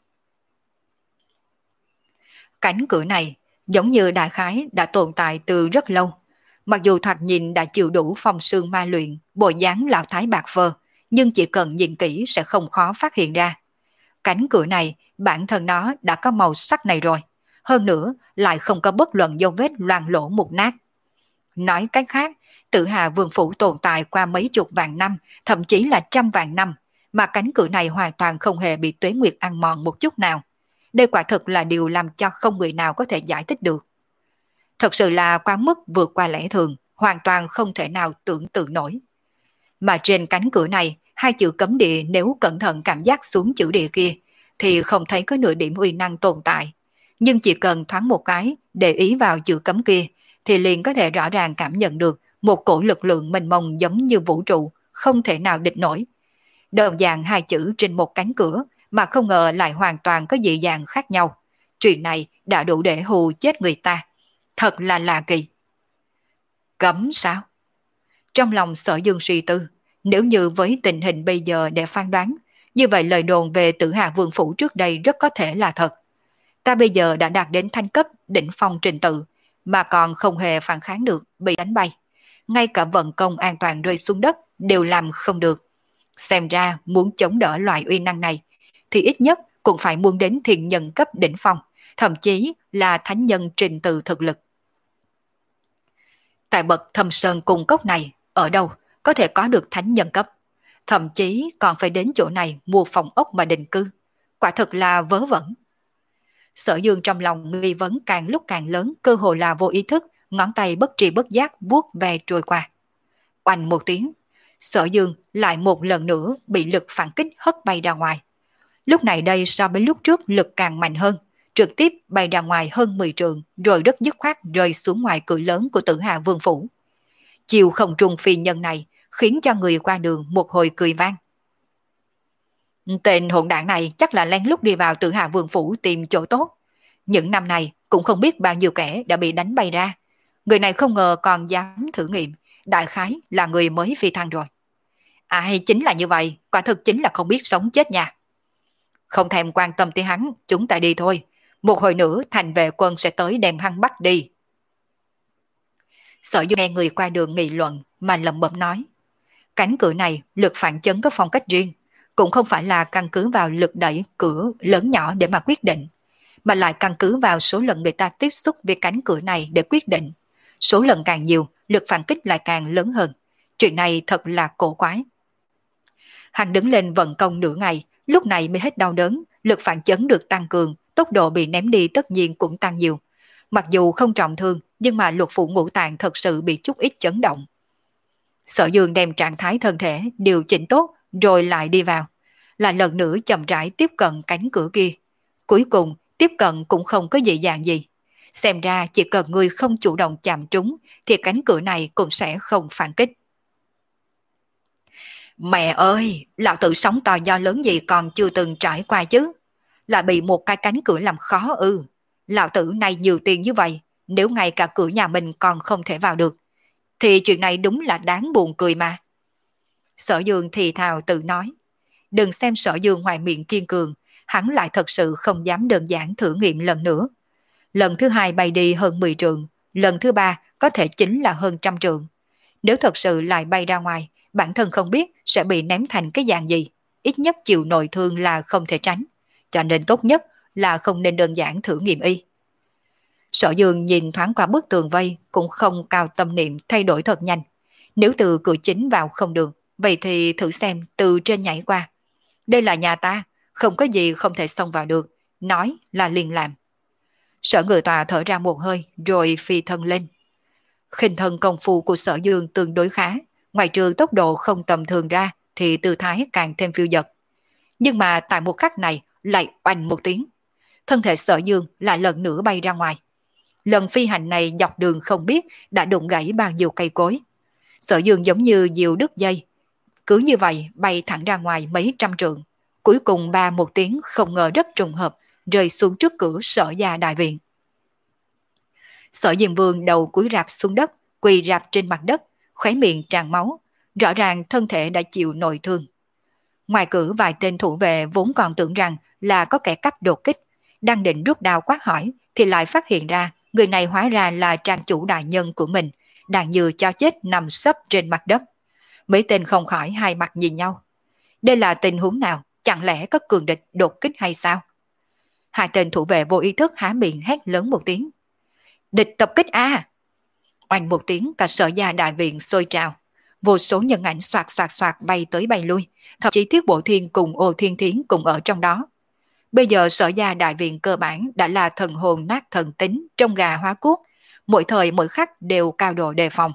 Cánh cửa này giống như đại khái đã tồn tại từ rất lâu. Mặc dù thoạt nhìn đã chịu đủ phong sương ma luyện, bộ dáng lão thái bạc phơ, nhưng chỉ cần nhìn kỹ sẽ không khó phát hiện ra. Cánh cửa này, bản thân nó đã có màu sắc này rồi. Hơn nữa, lại không có bất luận dấu vết loang lỗ mục nát. Nói cách khác, Tử Hà Vương Phủ tồn tại qua mấy chục vạn năm, thậm chí là trăm vạn năm, mà cánh cửa này hoàn toàn không hề bị tuế nguyệt ăn mòn một chút nào. Đây quả thực là điều làm cho không người nào có thể giải thích được. Thật sự là quá mức vượt qua lẽ thường, hoàn toàn không thể nào tưởng tượng nổi. Mà trên cánh cửa này, hai chữ cấm địa nếu cẩn thận cảm giác xuống chữ địa kia, thì không thấy có nửa điểm uy năng tồn tại. Nhưng chỉ cần thoáng một cái, để ý vào chữ cấm kia, thì liền có thể rõ ràng cảm nhận được một cổ lực lượng mênh mông giống như vũ trụ, không thể nào địch nổi. Đơn giản hai chữ trên một cánh cửa, mà không ngờ lại hoàn toàn có dị dạng khác nhau. Chuyện này đã đủ để hù chết người ta. Thật là lạ kỳ. Cấm sao? Trong lòng Sở Dương suy tư, nếu như với tình hình bây giờ để phán đoán, như vậy lời đồn về Tử Hà Vương Phủ trước đây rất có thể là thật. Ta bây giờ đã đạt đến thanh cấp đỉnh phong trình tự, mà còn không hề phản kháng được, bị đánh bay. Ngay cả vận công an toàn rơi xuống đất đều làm không được. Xem ra muốn chống đỡ loại uy năng này, thì ít nhất cũng phải muốn đến thiền nhân cấp đỉnh phong, thậm chí là thánh nhân trình tự thực lực. Tại bậc Thâm Sơn Cung Cốc này, ở đâu có thể có được thánh nhân cấp, thậm chí còn phải đến chỗ này mua phòng ốc mà định cư. Quả thực là vớ vẩn. Sở Dương trong lòng nghi vấn càng lúc càng lớn, cơ hồ là vô ý thức, ngón tay bất tri bất giác vuốt ve trôi qua. Oanh một tiếng, Sở Dương lại một lần nữa bị lực phản kích hất bay ra ngoài. Lúc này đây so với lúc trước lực càng mạnh hơn, trực tiếp bay ra ngoài hơn 10 trượng, rồi rất dứt khoát rơi xuống ngoài cửa lớn của Tử Hà Vương Phủ. Chiều không trung phi nhân này khiến cho người qua đường một hồi cười vang. Tên hỗn đảng này chắc là lén lút đi vào Tử Hà Vương Phủ tìm chỗ tốt. Những năm này cũng không biết bao nhiêu kẻ đã bị đánh bay ra. Người này không ngờ còn dám thử nghiệm, đại khái là người mới phi thăng rồi. Ai chính là như vậy, quả thực chính là không biết sống chết nha. Không thèm quan tâm tới hắn, chúng ta đi thôi. Một hồi nữa thành vệ quân sẽ tới đem hắn bắt đi. Sở Dương nghe người qua đường nghị luận mà lẩm bẩm nói. Cánh cửa này lực phản chấn có phong cách riêng, cũng không phải là căn cứ vào lực đẩy cửa lớn nhỏ để mà quyết định, mà lại căn cứ vào số lần người ta tiếp xúc với cánh cửa này để quyết định. Số lần càng nhiều, lực phản kích lại càng lớn hơn. Chuyện này thật là cổ quái. Hắn đứng lên vận công nửa ngày, lúc này mới hết đau đớn, lực phản chấn được tăng cường, tốc độ bị ném đi tất nhiên cũng tăng nhiều. Mặc dù không trọng thương, nhưng mà lục phủ ngũ tạng thật sự bị chút ít chấn động. Sở Dương đem trạng thái thân thể điều chỉnh tốt rồi lại đi vào, là lần nữa chậm rãi tiếp cận cánh cửa kia. Cuối cùng tiếp cận cũng không có dễ dàng gì. Xem ra chỉ cần người không chủ động chạm trúng thì cánh cửa này cũng sẽ không phản kích. Mẹ ơi, lão tử sống to do lớn gì còn chưa từng trải qua chứ. Là bị một cái cánh cửa làm khó ư. Lão tử này nhiều tiền như vậy, nếu ngay cả cửa nhà mình còn không thể vào được, thì chuyện này đúng là đáng buồn cười mà. Sở Dương thì thào tự nói. Đừng xem Sở Dương ngoài miệng kiên cường, hắn lại thật sự không dám đơn giản thử nghiệm lần nữa. Lần thứ hai bay đi hơn 10 trượng, lần thứ ba có thể chính là hơn 100 trượng. Nếu thật sự lại bay ra ngoài, bản thân không biết sẽ bị ném thành cái dạng gì, ít nhất chịu nội thương là không thể tránh, cho nên tốt nhất là không nên đơn giản thử nghiệm y. Sở Dương nhìn thoáng qua bức tường vây cũng không cao tâm niệm thay đổi thật nhanh. Nếu từ cửa chính vào không được, vậy thì thử xem từ trên nhảy qua. Đây là nhà ta, không có gì không thể xông vào được, nói là liền làm. Sở Ngự Tòa thở ra một hơi rồi phi thân lên. Khinh thân công phu của Sở Dương tương đối khá, ngoài trừ tốc độ không tầm thường ra thì tư thái càng thêm phiêu dật. Nhưng mà tại một khắc này lại oanh một tiếng, thân thể Sở Dương lại lần nữa bay ra ngoài. Lần phi hành này dọc đường không biết đã đụng gãy bao nhiêu cây cối. Sở Dương giống như diều đứt dây, cứ như vậy bay thẳng ra ngoài mấy trăm trượng. Cuối cùng ba một tiếng không ngờ rất trùng hợp, rơi xuống trước cửa Sở gia đại viện. Sở Diêm Vương đầu cúi rạp xuống đất, quỳ rạp trên mặt đất, khóe miệng tràn máu, rõ ràng thân thể đã chịu nội thương. Ngoài cửa vài tên thủ vệ vốn còn tưởng rằng là có kẻ cắp đột kích, đang định rút đao quát hỏi thì lại phát hiện ra người này hóa ra là trang chủ đại nhân của mình, đang như cho chết nằm sấp trên mặt đất. Mấy tên không khỏi hai mặt nhìn nhau. Đây là tình huống nào? Chẳng lẽ có cường địch đột kích hay sao? Hai tên thủ vệ vô ý thức há miệng hét lớn một tiếng. Địch tập kích a! Oanh một tiếng, cả Sở gia đại viện sôi trào. Vô số nhân ảnh xoạt xoạt xoạt bay tới bay lui, thậm chí Thiết Bộ Thiên cùng Ô Thiên Thiến cùng ở trong đó. Bây giờ Sở gia đại viện cơ bản đã là thần hồn nát thần tính, trong gà hóa cuốc, mỗi thời mỗi khắc đều cao độ đề phòng.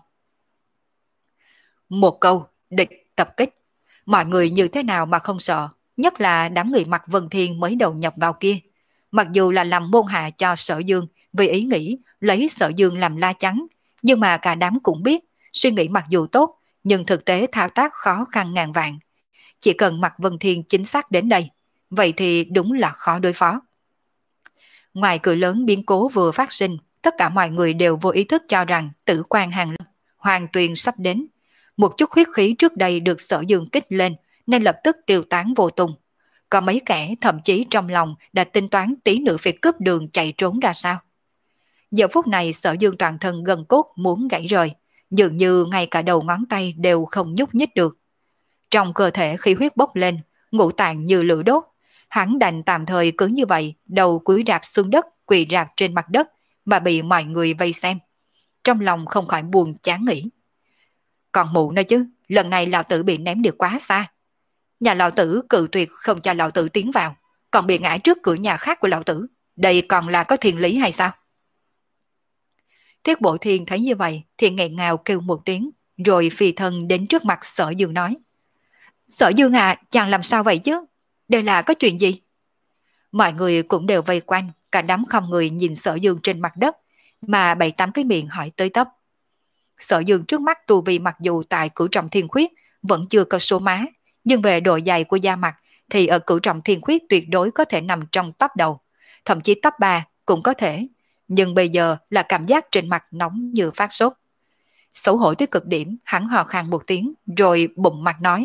Một câu, địch tập kích. Mọi người như thế nào mà không sợ, nhất là đám người mặc Vân Thiên mới đầu nhập vào kia. Mặc dù là làm môn hạ cho Sở Dương vì ý nghĩ lấy Sở Dương làm la chắn, nhưng mà cả đám cũng biết, suy nghĩ mặc dù tốt, nhưng thực tế thao tác khó khăn ngàn vạn. Chỉ cần mặc Vân Thiên chính xác đến đây, vậy thì đúng là khó đối phó. Ngoài cửa lớn biến cố vừa phát sinh, tất cả mọi người đều vô ý thức cho rằng tử quan hàng lâm, hoàng tuyền sắp đến. Một chút huyết khí trước đây được Sở Dương kích lên nên lập tức tiêu tán vô tung. Có mấy kẻ thậm chí trong lòng đã tính toán tí nữa phải cướp đường chạy trốn ra sao. Giờ phút này Sở Dương toàn thân gân cốt muốn gãy rời, dường như ngay cả đầu ngón tay đều không nhúc nhích được. Trong cơ thể khí huyết bốc lên, ngũ tạng như lửa đốt, hắn đành tạm thời cứ như vậy, đầu cúi rạp xuống đất, quỳ rạp trên mặt đất mà bị mọi người vây xem. Trong lòng không khỏi buồn chán nghĩ. Còn mụ nữa chứ, lần này lão tử bị ném được quá xa. Nhà lão tử cự tuyệt không cho lão tử tiến vào, còn bị ngã trước cửa nhà khác của lão tử. Đây còn là có thiên lý hay sao? Thiết Bộ Thiên thấy như vậy thì nghẹn ngào kêu một tiếng, rồi phi thân đến trước mặt Sở Dương nói. Sở Dương à, chàng làm sao vậy chứ? Đây là có chuyện gì? Mọi người cũng đều vây quanh, cả đám không người nhìn Sở Dương trên mặt đất, mà 7-8 cái miệng hỏi tới tấp. Sở Dương trước mắt tu vi mặc dù tại cửu trọng thiên khuyết vẫn chưa có số má, nhưng về độ dày của da mặt thì ở cửu trọng thiên khuyết tuyệt đối có thể nằm trong top đầu, thậm chí top 3 cũng có thể, nhưng bây giờ là cảm giác trên mặt nóng như phát sốt. Xấu hổ tới cực điểm, hắn hò khan một tiếng rồi bụng mặt nói.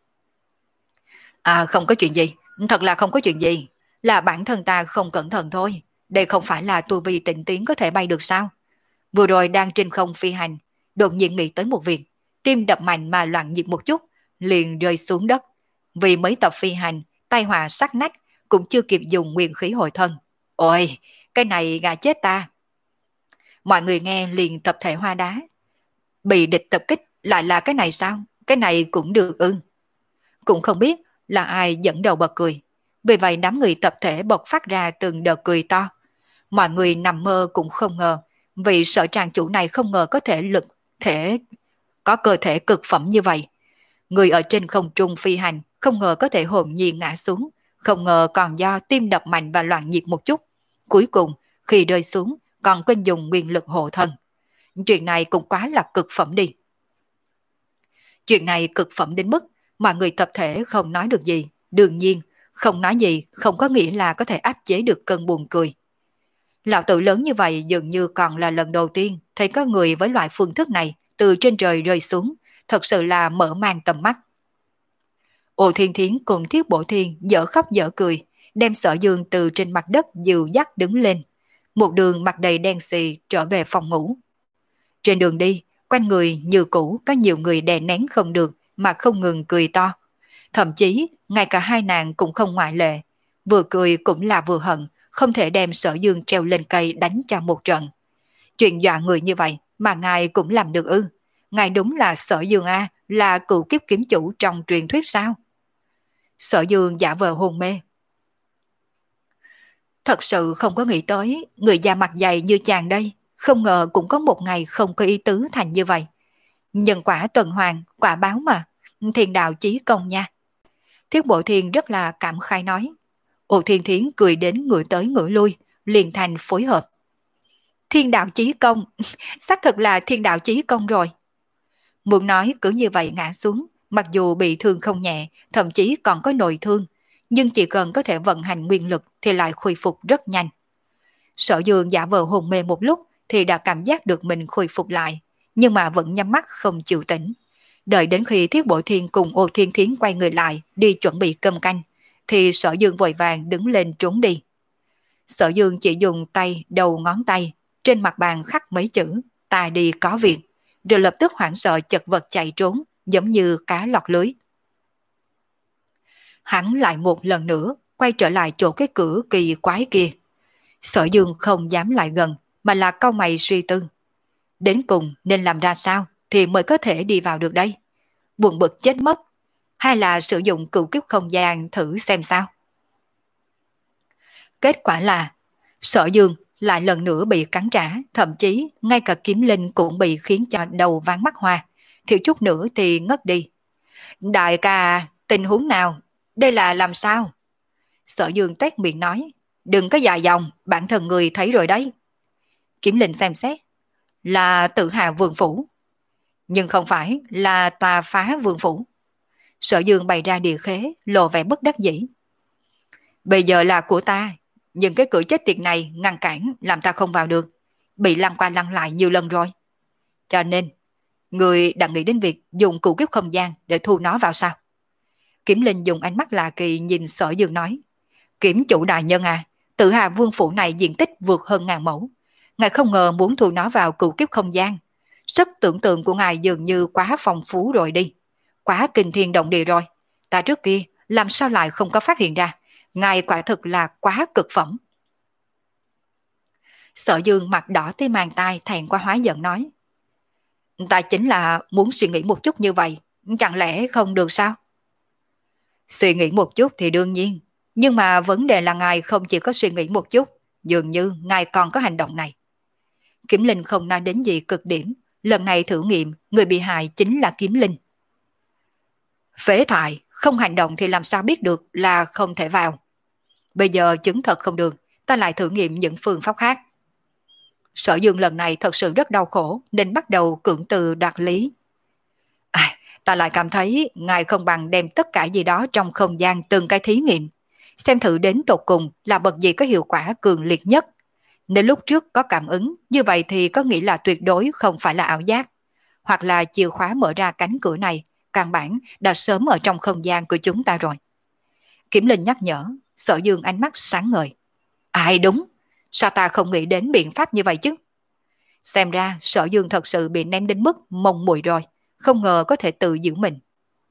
À, không có chuyện gì, thật là không có chuyện gì, là bản thân ta không cẩn thận thôi, đây không phải là tu vi tịnh tiến có thể bay được sao? Vừa rồi đang trên không phi hành, đột nhiên nghĩ tới một việc, tim đập mạnh mà loạn nhịp một chút, liền rơi xuống đất. Vì mấy tập phi hành, tai họa sắc nách, cũng chưa kịp dùng nguyên khí hồi thân. Ôi, cái này gà chết ta. Mọi người nghe liền tập thể hoa đá. Bị địch tập kích lại là cái này sao? Cái này cũng được ư? Cũng không biết là ai dẫn đầu bật cười. Vì vậy đám người tập thể bộc phát ra từng đợt cười to. Mọi người nằm mơ cũng không ngờ, vì Sở trang chủ này không ngờ có có cơ thể cực phẩm như vậy. Người ở trên không trung phi hành, không ngờ có thể hồn nhiên ngã xuống, không ngờ còn do tim đập mạnh và loạn nhịp một chút. Cuối cùng, khi rơi xuống, còn quên dùng nguyên lực hộ thân. Chuyện này cũng quá là cực phẩm đi. Chuyện này cực phẩm đến mức mọi người tập thể không nói được gì. Đương nhiên, không nói gì không có nghĩa là có thể áp chế được cơn buồn cười. Lão tử lớn như vậy dường như còn là lần đầu tiên thấy có người với loại phương thức này từ trên trời rơi xuống, thật sự là mở mang tầm mắt. Ô Thiên Thiến cùng Thiết Bộ Thiên dở khóc dở cười, đem Sở Dương từ trên mặt đất dìu dắt đứng lên. Một đường mặt đầy đen xì trở về phòng ngủ. Trên đường đi, quanh người như cũ có nhiều người đè nén không được mà không ngừng cười to. Thậm chí, ngay cả hai nàng cũng không ngoại lệ. Vừa cười cũng là vừa hận, không thể đem Sở Dương treo lên cây đánh cho một trận. Chuyện dọa người như vậy mà ngài cũng làm được ư? Ngài đúng là Sở Dương A, là cựu kiếp kiếm chủ trong truyền thuyết sao? Sở Dương giả vờ hôn mê. Thật sự không có nghĩ tới, người da mặt dày như chàng đây, không ngờ cũng có một ngày không có ý tứ thành như vậy. Nhân quả tuần hoàn, quả báo mà, thiên đạo chí công nha. Thiết Bộ Thiên rất là cảm khai nói. Ô Thiên Thiến cười đến ngửa tới ngửa lui, liền thành phối hợp. Thiên đạo chí công, xác thực là thiên đạo chí công rồi. Muốn nói cứ như vậy ngã xuống, mặc dù bị thương không nhẹ, thậm chí còn có nội thương, nhưng chỉ cần có thể vận hành nguyên lực thì lại khôi phục rất nhanh. Sở Dương giả vờ hôn mê một lúc thì đã cảm giác được mình khôi phục lại, nhưng mà vẫn nhắm mắt không chịu tỉnh. Đợi đến khi Thiết Bộ Thiên cùng Ô Thiên Thiến quay người lại đi chuẩn bị cơm canh, thì Sở Dương vội vàng đứng lên trốn đi. Sở Dương chỉ dùng tay đầu ngón tay, trên mặt bàn khắc mấy chữ, ta đi có việc, rồi lập tức hoảng sợ chật vật chạy trốn, giống như cá lọt lưới. Hắn lại một lần nữa quay trở lại chỗ cái cửa kỳ quái kia. Sở Dương không dám lại gần, mà là cau mày suy tư. Đến cùng nên làm ra sao thì mới có thể đi vào được đây? Buồn bực chết mất, hay là sử dụng cửu kiếp không gian thử xem sao? Kết quả là Sở Dương lại lần nữa bị cắn trả, thậm chí ngay cả kiếm linh cũng bị khiến cho đầu váng mắt hoa, thiếu chút nữa thì ngất đi. Đại ca, tình huống nào? Đây là làm sao? Sở Dương toét miệng nói, đừng có dài dòng, bản thân người thấy rồi đấy. Kiếm linh xem xét, là tự hạ vườn phủ, nhưng không phải là tòa phá vườn phủ. Sở Dương bày ra địa khế, lộ vẻ bất đắc dĩ. Bây giờ là của ta, nhưng cái cửa chết tiệt này ngăn cản làm ta không vào được, bị lăn qua lăn lại nhiều lần rồi. Cho nên, Người đã nghĩ đến việc dùng cửu kiếp không gian để thu nó vào sao? Kiểm Linh dùng ánh mắt lạ kỳ nhìn Sở Dương nói. Kiểm chủ đại nhân à, Tử Hà Vương phủ này diện tích vượt hơn 1000 mẫu. Ngài không ngờ muốn thu nó vào cửu kiếp không gian. Sức tưởng tượng của ngài dường như quá phong phú rồi đi. Quá kinh thiên động địa rồi. Ta trước kia làm sao lại không có phát hiện ra. Ngài quả thực là quá cực phẩm. Sở Dương mặt đỏ tới mang tai thẹn qua hóa giận nói. Ta chính là muốn suy nghĩ một chút như vậy. Chẳng lẽ không được sao? Suy nghĩ một chút thì đương nhiên. Nhưng mà vấn đề là ngài không chỉ có suy nghĩ một chút. Dường như ngài còn có hành động này. Kiếm Linh không nói đến gì cực điểm. Lần này thử nghiệm, người bị hại chính là Kiếm Linh. Phế thoại, không hành động thì làm sao biết được là không thể vào. Bây giờ chứng thật không được, ta lại thử nghiệm những phương pháp khác. Sở Dương lần này thật sự rất đau khổ nên bắt đầu cưỡng từ đoạt lý. Ta lại cảm thấy ngài không bằng đem tất cả gì đó trong không gian từng cái thí nghiệm. Xem thử đến tột cùng là bậc gì có hiệu quả cường liệt nhất. Nếu lúc trước có cảm ứng, như vậy thì có nghĩa là tuyệt đối không phải là ảo giác. Hoặc là chìa khóa mở ra cánh cửa này, căn bản đã sớm ở trong không gian của chúng ta rồi. Kiểm Linh nhắc nhở, Sở Dương ánh mắt sáng ngời. Ai đúng, sao ta không nghĩ đến biện pháp như vậy chứ? Xem ra Sở Dương thật sự bị ném đến mức mông muội rồi, không ngờ có thể tự giữ mình.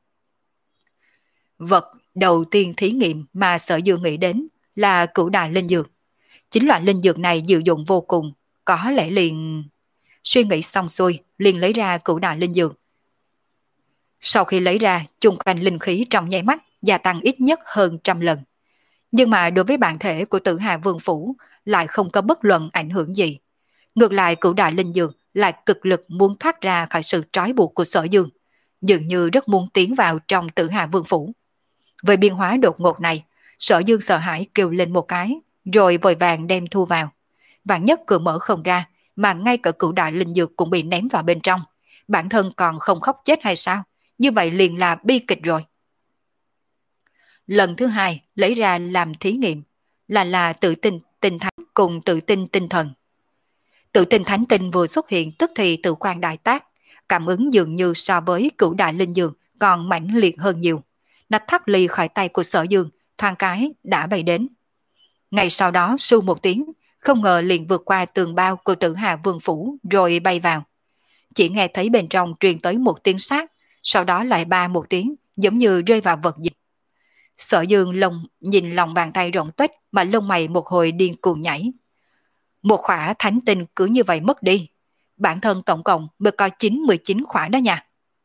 Vật đầu tiên thí nghiệm mà Sở Dương nghĩ đến là cửu đại linh dược. Chính loại linh dược này diệu dụng vô cùng, có lẽ liền... Suy nghĩ xong xuôi, liền lấy ra cửu đại linh dược. Sau khi lấy ra, chung quanh linh khí trong nháy mắt gia tăng ít nhất hơn 100 lần. Nhưng mà đối với bản thể của Tử Hà Vương Phủ lại không có bất luận ảnh hưởng gì. Ngược lại cửu đại linh dược lại cực lực muốn thoát ra khỏi sự trói buộc của Sở Dương, dường như rất muốn tiến vào trong Tử Hà Vương Phủ. Với biến hóa đột ngột này, Sở Dương sợ hãi kêu lên một cái, rồi vội vàng đem thu vào. Vạn nhất cửa mở không ra, mà ngay cả cửu đại linh dược cũng bị ném vào bên trong. Bản thân còn không khóc chết hay sao? Như vậy liền là bi kịch rồi. Lần thứ hai lấy ra làm thí nghiệm là tự tin tinh thánh cùng tự tin tinh thần. Tự tin thánh tinh vừa xuất hiện tức thì tự quan đại tác, cảm ứng dường như so với cửu đại linh dược còn mãnh liệt hơn nhiều. Nó thoát ly khỏi tay của Sở Dương, thoáng cái đã bay đến. Ngay sau đó su một tiếng, không ngờ liền vượt qua tường bao của Tử Hà Vương Phủ rồi bay vào. Chỉ nghe thấy bên trong truyền tới một tiếng sát, sau đó lại ba một tiếng, giống như rơi vào vật gì. Sở Dương nhìn lòng bàn tay rộng tuếch mà lông mày một hồi điên cuồng nhảy. Một khỏa thánh tinh cứ như vậy mất đi. Bản thân tổng cộng mới có 19 khỏa đó nha.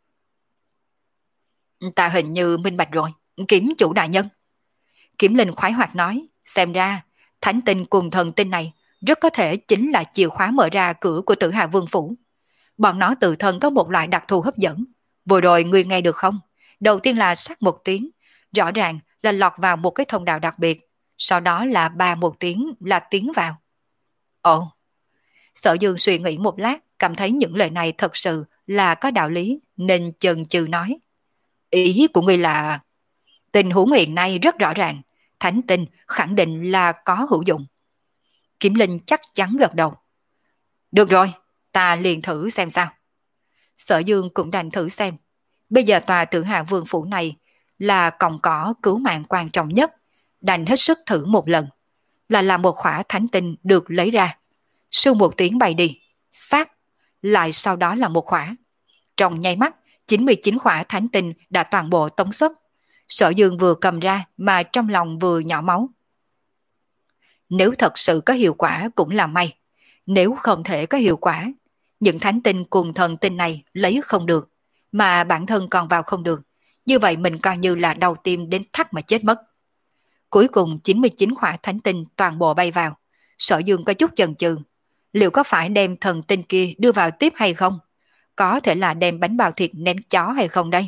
Ta hình như minh bạch rồi, Kiếm chủ đại nhân. Kiếm Linh khoái hoạt nói, xem ra thánh tinh cùng thần tinh này rất có thể chính là chìa khóa mở ra cửa của Tử Hà Vương Phủ. Bọn nó tự thân có một loại đặc thù hấp dẫn. Vừa rồi ngươi nghe được không? Đầu tiên là sắc một tiếng, rõ ràng là lọt vào một cái thông đạo đặc biệt. Sau đó là ba một tiếng là tiến vào. Ồ! Sở Dương suy nghĩ một lát, cảm thấy những lời này thật sự là có đạo lý, nên chần chừ nói. Ý của ngươi là... Tình huống hiện nay rất rõ ràng, thánh tinh khẳng định là có hữu dụng. Kiếm Linh chắc chắn gật đầu. Được rồi, ta liền thử xem sao. Sở Dương cũng đành thử xem. Bây giờ tòa Tử Hà Vương Phủ này là còng cỏ cứu mạng quan trọng nhất, đành hết sức thử một lần. Là một khỏa thánh tinh được lấy ra. Sư một tiếng bay đi, sát, lại sau đó là một khỏa. Trong nháy mắt, 99 khỏa thánh tinh đã toàn bộ tống xuất. Sở Dương vừa cầm ra mà trong lòng vừa nhỏ máu. Nếu thật sự có hiệu quả cũng là may. Nếu không thể có hiệu quả, những thánh tinh cùng thần tinh này lấy không được, mà bản thân còn vào không được. Như vậy mình coi như là đau tim đến thắt mà chết mất. Cuối cùng 99 khỏa thánh tinh toàn bộ bay vào. Sở Dương có chút chần chừ. Liệu có phải đem thần tinh kia đưa vào tiếp hay không? Có thể là đem bánh bao thịt ném chó hay không đây?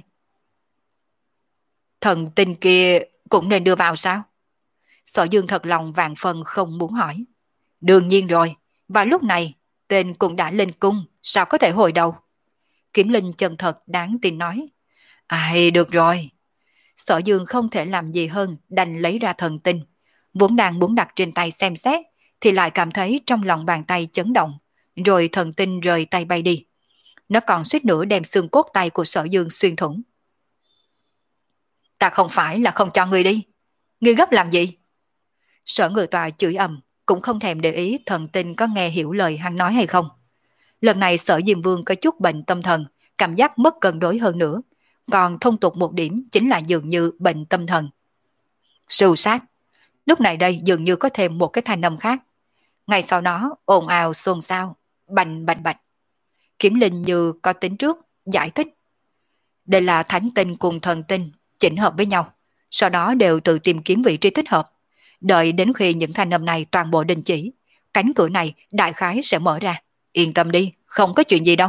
Thần tinh kia cũng nên đưa vào sao? Sở Dương thật lòng vạn phần không muốn hỏi. Đương nhiên rồi, và lúc này tên cũng đã lên cung, sao có thể hồi đầu? Kiếm Linh chân thật đáng tin nói. Ai được rồi. Sở Dương không thể làm gì hơn đành lấy ra thần tinh. Vốn đang muốn đặt trên tay xem xét, thì lại cảm thấy trong lòng bàn tay chấn động, rồi thần tinh rời tay bay đi. nó còn suýt nữa đem xương cốt tay của Sở Dương xuyên thủng. Ta không phải là không cho ngươi đi. Ngươi gấp làm gì? Sở Ngự Tọa chửi ầm, cũng không thèm để ý thần tinh có nghe hiểu lời hắn nói hay không. Lần này Sở Diêm Vương có chút bệnh tâm thần, cảm giác mất cân đối hơn nữa. Còn thông tục một điểm chính là dường như bệnh tâm thần. Sưu sát. Lúc này đây dường như có thêm một cái thanh âm khác. Ngay sau đó ồn ào xôn xao, bành bành bạch. Kiếm Linh như có tính trước, giải thích. Đây là thánh tinh cùng thần tinh chỉnh hợp với nhau, sau đó đều tự tìm kiếm vị trí thích hợp. Đợi đến khi những thanh âm này toàn bộ đình chỉ, cánh cửa này đại khái sẽ mở ra. Yên tâm đi, không có chuyện gì đâu.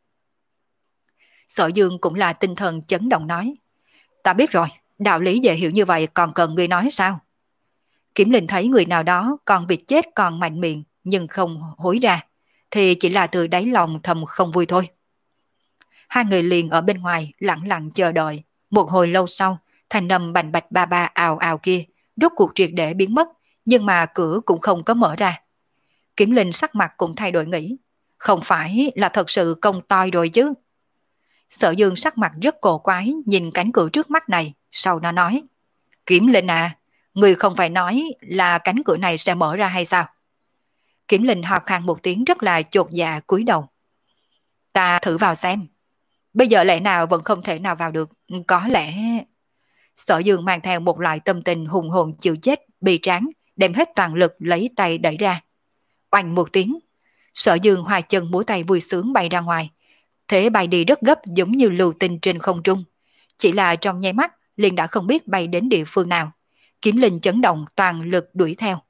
Sở Dương cũng là tinh thần chấn động nói. Ta biết rồi, đạo lý dễ hiểu như vậy còn cần ngươi nói sao? Kiếm Linh thấy người nào đó còn vịt chết còn mạnh miệng nhưng không hối ra, thì chỉ là từ đáy lòng thầm không vui thôi. Hai người liền ở bên ngoài lặng lặng chờ đợi. Một hồi lâu sau, thanh âm bành bạch ba ba ào ào kia rốt cuộc triệt để biến mất, nhưng mà cửa cũng không có mở ra. Kiếm Linh sắc mặt cũng thay đổi nghĩ, không phải là thật sự công toi rồi chứ? Sở Dương sắc mặt rất cổ quái nhìn cánh cửa trước mắt này, sau đó nói, Kiếm Linh à, người không phải nói là cánh cửa này sẽ mở ra hay sao? Kiếm Linh ho khan một tiếng rất là chột dạ cúi đầu. Ta thử vào xem. Bây giờ lẽ nào vẫn không thể nào vào được, có lẽ... Sở Dương mang theo một loại tâm tình hùng hồn chịu chết, bi tráng, đem hết toàn lực lấy tay đẩy ra. Oanh một tiếng, Sở Dương hoa chân múa tay vui sướng bay ra ngoài. Thế bay đi rất gấp giống như lưu tinh trên không trung. Chỉ là trong nháy mắt liền đã không biết bay đến địa phương nào. Kiếm Linh chấn động toàn lực đuổi theo.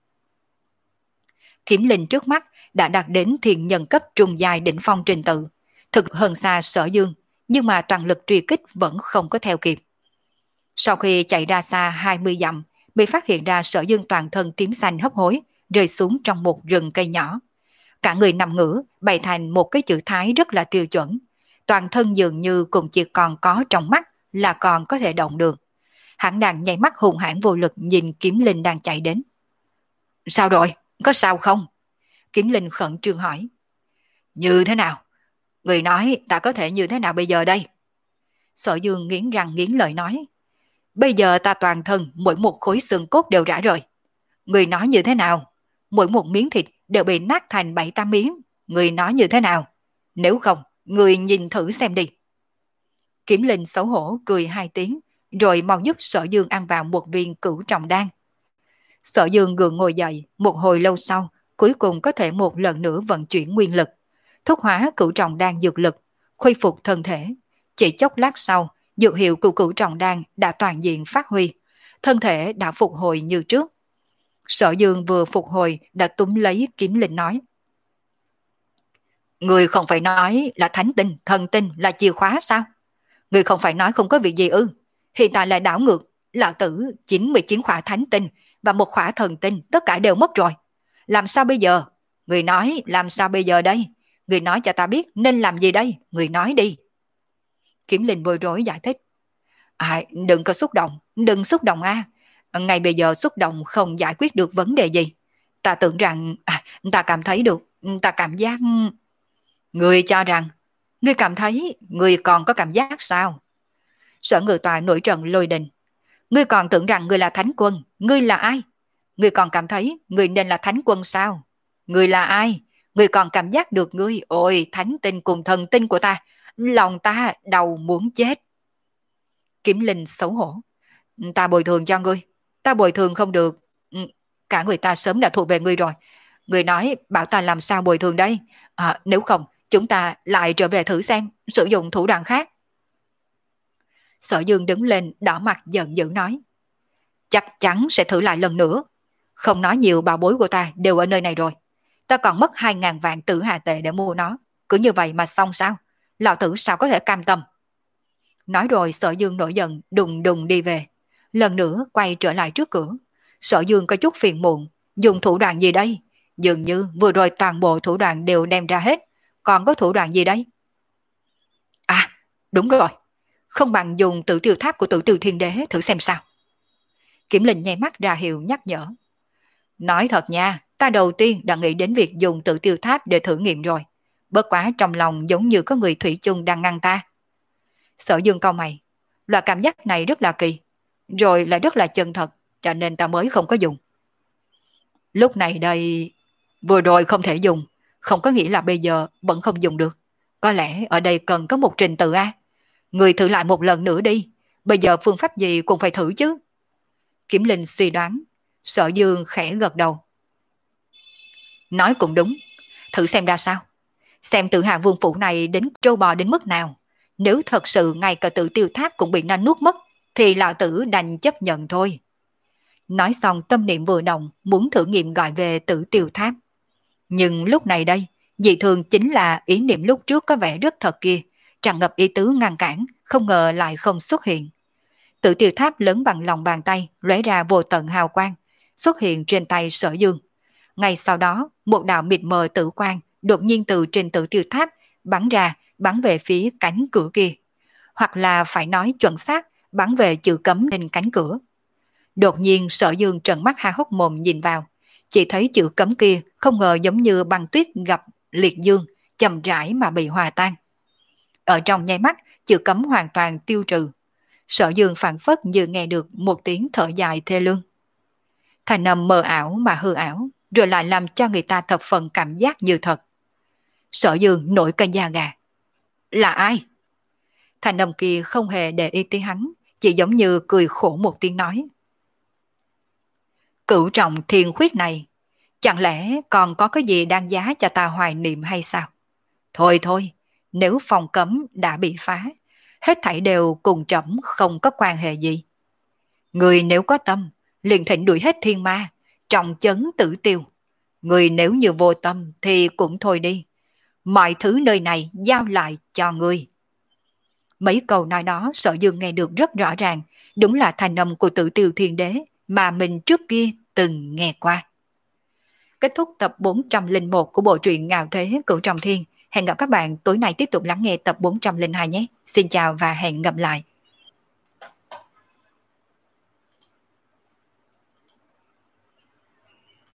Kiếm Linh trước mắt đã đạt đến thiền nhân cấp trung dài đỉnh phong trình tự, thực hơn xa Sở Dương, nhưng mà toàn lực truy kích vẫn không có theo kịp. Sau khi chạy ra xa 20 dặm, bị phát hiện ra Sở Dương toàn thân tím xanh hấp hối, rơi xuống trong một rừng cây nhỏ. Cả người nằm ngửa, bày thành một cái chữ thái rất là tiêu chuẩn. Toàn thân dường như cũng chỉ còn có trong mắt là còn có thể động được. Hắn đang nháy mắt hùng hãn vô lực nhìn Kiếm Linh đang chạy đến. Sao rồi? Có sao không? Kiếm Linh khẩn trương hỏi. Như thế nào? Người nói ta có thể như thế nào bây giờ đây? Sở Dương nghiến răng nghiến lợi nói. Bây giờ ta toàn thân mỗi một khối xương cốt đều rã rời. Người nói như thế nào? Mỗi một miếng thịt đều bị nát thành 7-8 miếng. Người nói như thế nào? Nếu không, người nhìn thử xem đi. Kiếm Linh xấu hổ cười 2 tiếng, rồi mau giúp Sở Dương ăn vào một viên cửu trọng đan. Sở Dương gượng ngồi dậy, một hồi lâu sau, cuối cùng có thể một lần nữa vận chuyển nguyên lực, thúc hóa cửu trọng đan dược lực, khôi phục thân thể. Chỉ chốc lát sau, dược hiệu của cửu trọng đan đã toàn diện phát huy, thân thể đã phục hồi như trước. Sở Dương vừa phục hồi đã túm lấy Kiếm Linh nói. Người không phải nói là thánh tinh, thần tinh là chìa khóa sao? Người không phải nói không có việc gì ư? Hiện tại lại đảo ngược, lão tử 99 khỏa thánh tinh và một khỏa thần tinh tất cả đều mất rồi. Làm sao bây giờ? Người nói làm sao bây giờ đây? Người nói cho ta biết nên làm gì đây? Người nói đi. Kiếm Linh bối rối giải thích. Đừng có xúc động, đừng xúc động a. Ngay bây giờ xúc động không giải quyết được vấn đề gì. Ta tưởng rằng, ta cảm thấy được, ta cảm giác... Người cho rằng, người cảm thấy, người còn có cảm giác sao? Sở Ngự Tọa nổi trận lôi đình. Ngươi còn tưởng rằng ngươi là thánh quân, ngươi là ai? Ngươi còn cảm thấy ngươi nên là thánh quân sao? Ngươi là ai? Ngươi còn cảm giác được ngươi, ôi thánh tinh cùng thần tinh của ta, lòng ta đầu muốn chết. Kiếm Linh xấu hổ. Ta bồi thường cho ngươi, ta bồi thường không được. Cả người ta sớm đã thuộc về ngươi rồi. Ngươi nói bảo ta làm sao bồi thường đây? Nếu không, chúng ta lại trở về thử xem, sử dụng thủ đoạn khác. Sở Dương đứng lên đỏ mặt giận dữ nói. Chắc chắn sẽ thử lại lần nữa. Không nói nhiều, bảo bối của ta đều ở nơi này rồi. Ta còn mất 2.000 vạn tử hà tệ để mua nó. Cứ như vậy mà xong sao? Lão tử sao có thể cam tâm? Nói rồi Sở Dương nổi giận đùng đùng đi về. Lần nữa quay trở lại trước cửa. Sở Dương có chút phiền muộn. Dùng thủ đoạn gì đây? Dường như vừa rồi toàn bộ thủ đoạn đều đem ra hết. Còn có thủ đoạn gì đây? Đúng rồi. Không bằng dùng Tử Tiêu Tháp của Tử Tiêu Thiên Đế thử xem sao. Kiểm Linh nháy mắt ra hiệu nhắc nhở. Nói thật nha, ta đầu tiên đã nghĩ đến việc dùng Tử Tiêu Tháp để thử nghiệm rồi. Bất quá trong lòng giống như có người thủy chung đang ngăn ta. Sở Dương cau mày, loại cảm giác này rất là kỳ, rồi lại rất là chân thật, cho nên ta mới không có dùng. Lúc này đây, vừa rồi không thể dùng, không có nghĩa là bây giờ vẫn không dùng được. Có lẽ ở đây cần có một trình tự A. Người thử lại một lần nữa đi, bây giờ phương pháp gì cũng phải thử chứ. Kiểm Linh suy đoán, Sở Dương khẽ gật đầu. Nói cũng đúng, thử xem ra sao. Xem Tự Hạ Vương phủ này đến trâu bò đến mức nào. Nếu thật sự ngay cả Tử Tiêu Tháp cũng bị nó nuốt mất, thì lão tử đành chấp nhận thôi. Nói xong tâm niệm vừa động, muốn thử nghiệm gọi về Tử Tiêu Tháp. Nhưng lúc này đây, dị thường chính là ý niệm lúc trước có vẻ rất thật kia, tràn ngập ý tứ ngăn cản, không ngờ lại không xuất hiện. Tử Tiêu Tháp lớn bằng lòng bàn tay, lóe ra vô tận hào quang, xuất hiện trên tay Sở Dương. Ngay sau đó, một đạo mịt mờ tử quang đột nhiên từ trên Tử Tiêu Tháp bắn ra, bắn về phía cánh cửa kia. Hoặc là phải nói chuẩn xác, bắn về chữ cấm trên cánh cửa. Đột nhiên Sở Dương trợn mắt há hốc mồm nhìn vào, chỉ thấy chữ cấm kia không ngờ giống như băng tuyết gặp liệt dương, chậm rãi mà bị hòa tan. Ở trong nháy mắt, chữ cấm hoàn toàn tiêu trừ. Sở Dương phảng phất như nghe được một tiếng thở dài thê lương. Thành âm mờ ảo mà hư ảo, rồi lại làm cho người ta thập phần cảm giác như thật. Sở Dương nổi cơn da gà. Là ai? Thành âm kia không hề để ý tới hắn, chỉ giống như cười khổ một tiếng nói. Cửu trọng thiên khuyết này, chẳng lẽ còn có cái gì đáng giá cho ta hoài niệm hay sao? Thôi thôi, nếu phòng cấm đã bị phá, hết thảy đều cùng trẫm không có quan hệ gì. Người nếu có tâm, liền thịnh đuổi hết thiên ma, trọng chấn tử tiêu. Người nếu như vô tâm thì cũng thôi đi. Mọi thứ nơi này giao lại cho người. Mấy câu nói đó Sở Dương nghe được rất rõ ràng, đúng là thành âm của Tử Tiêu Thiên Đế mà mình trước kia từng nghe qua. Kết thúc tập 401 của bộ truyện Ngạo Thế Cửu Trọng Thiên. Hẹn gặp các bạn tối nay tiếp tục lắng nghe tập 402 nhé. Xin chào và hẹn gặp lại.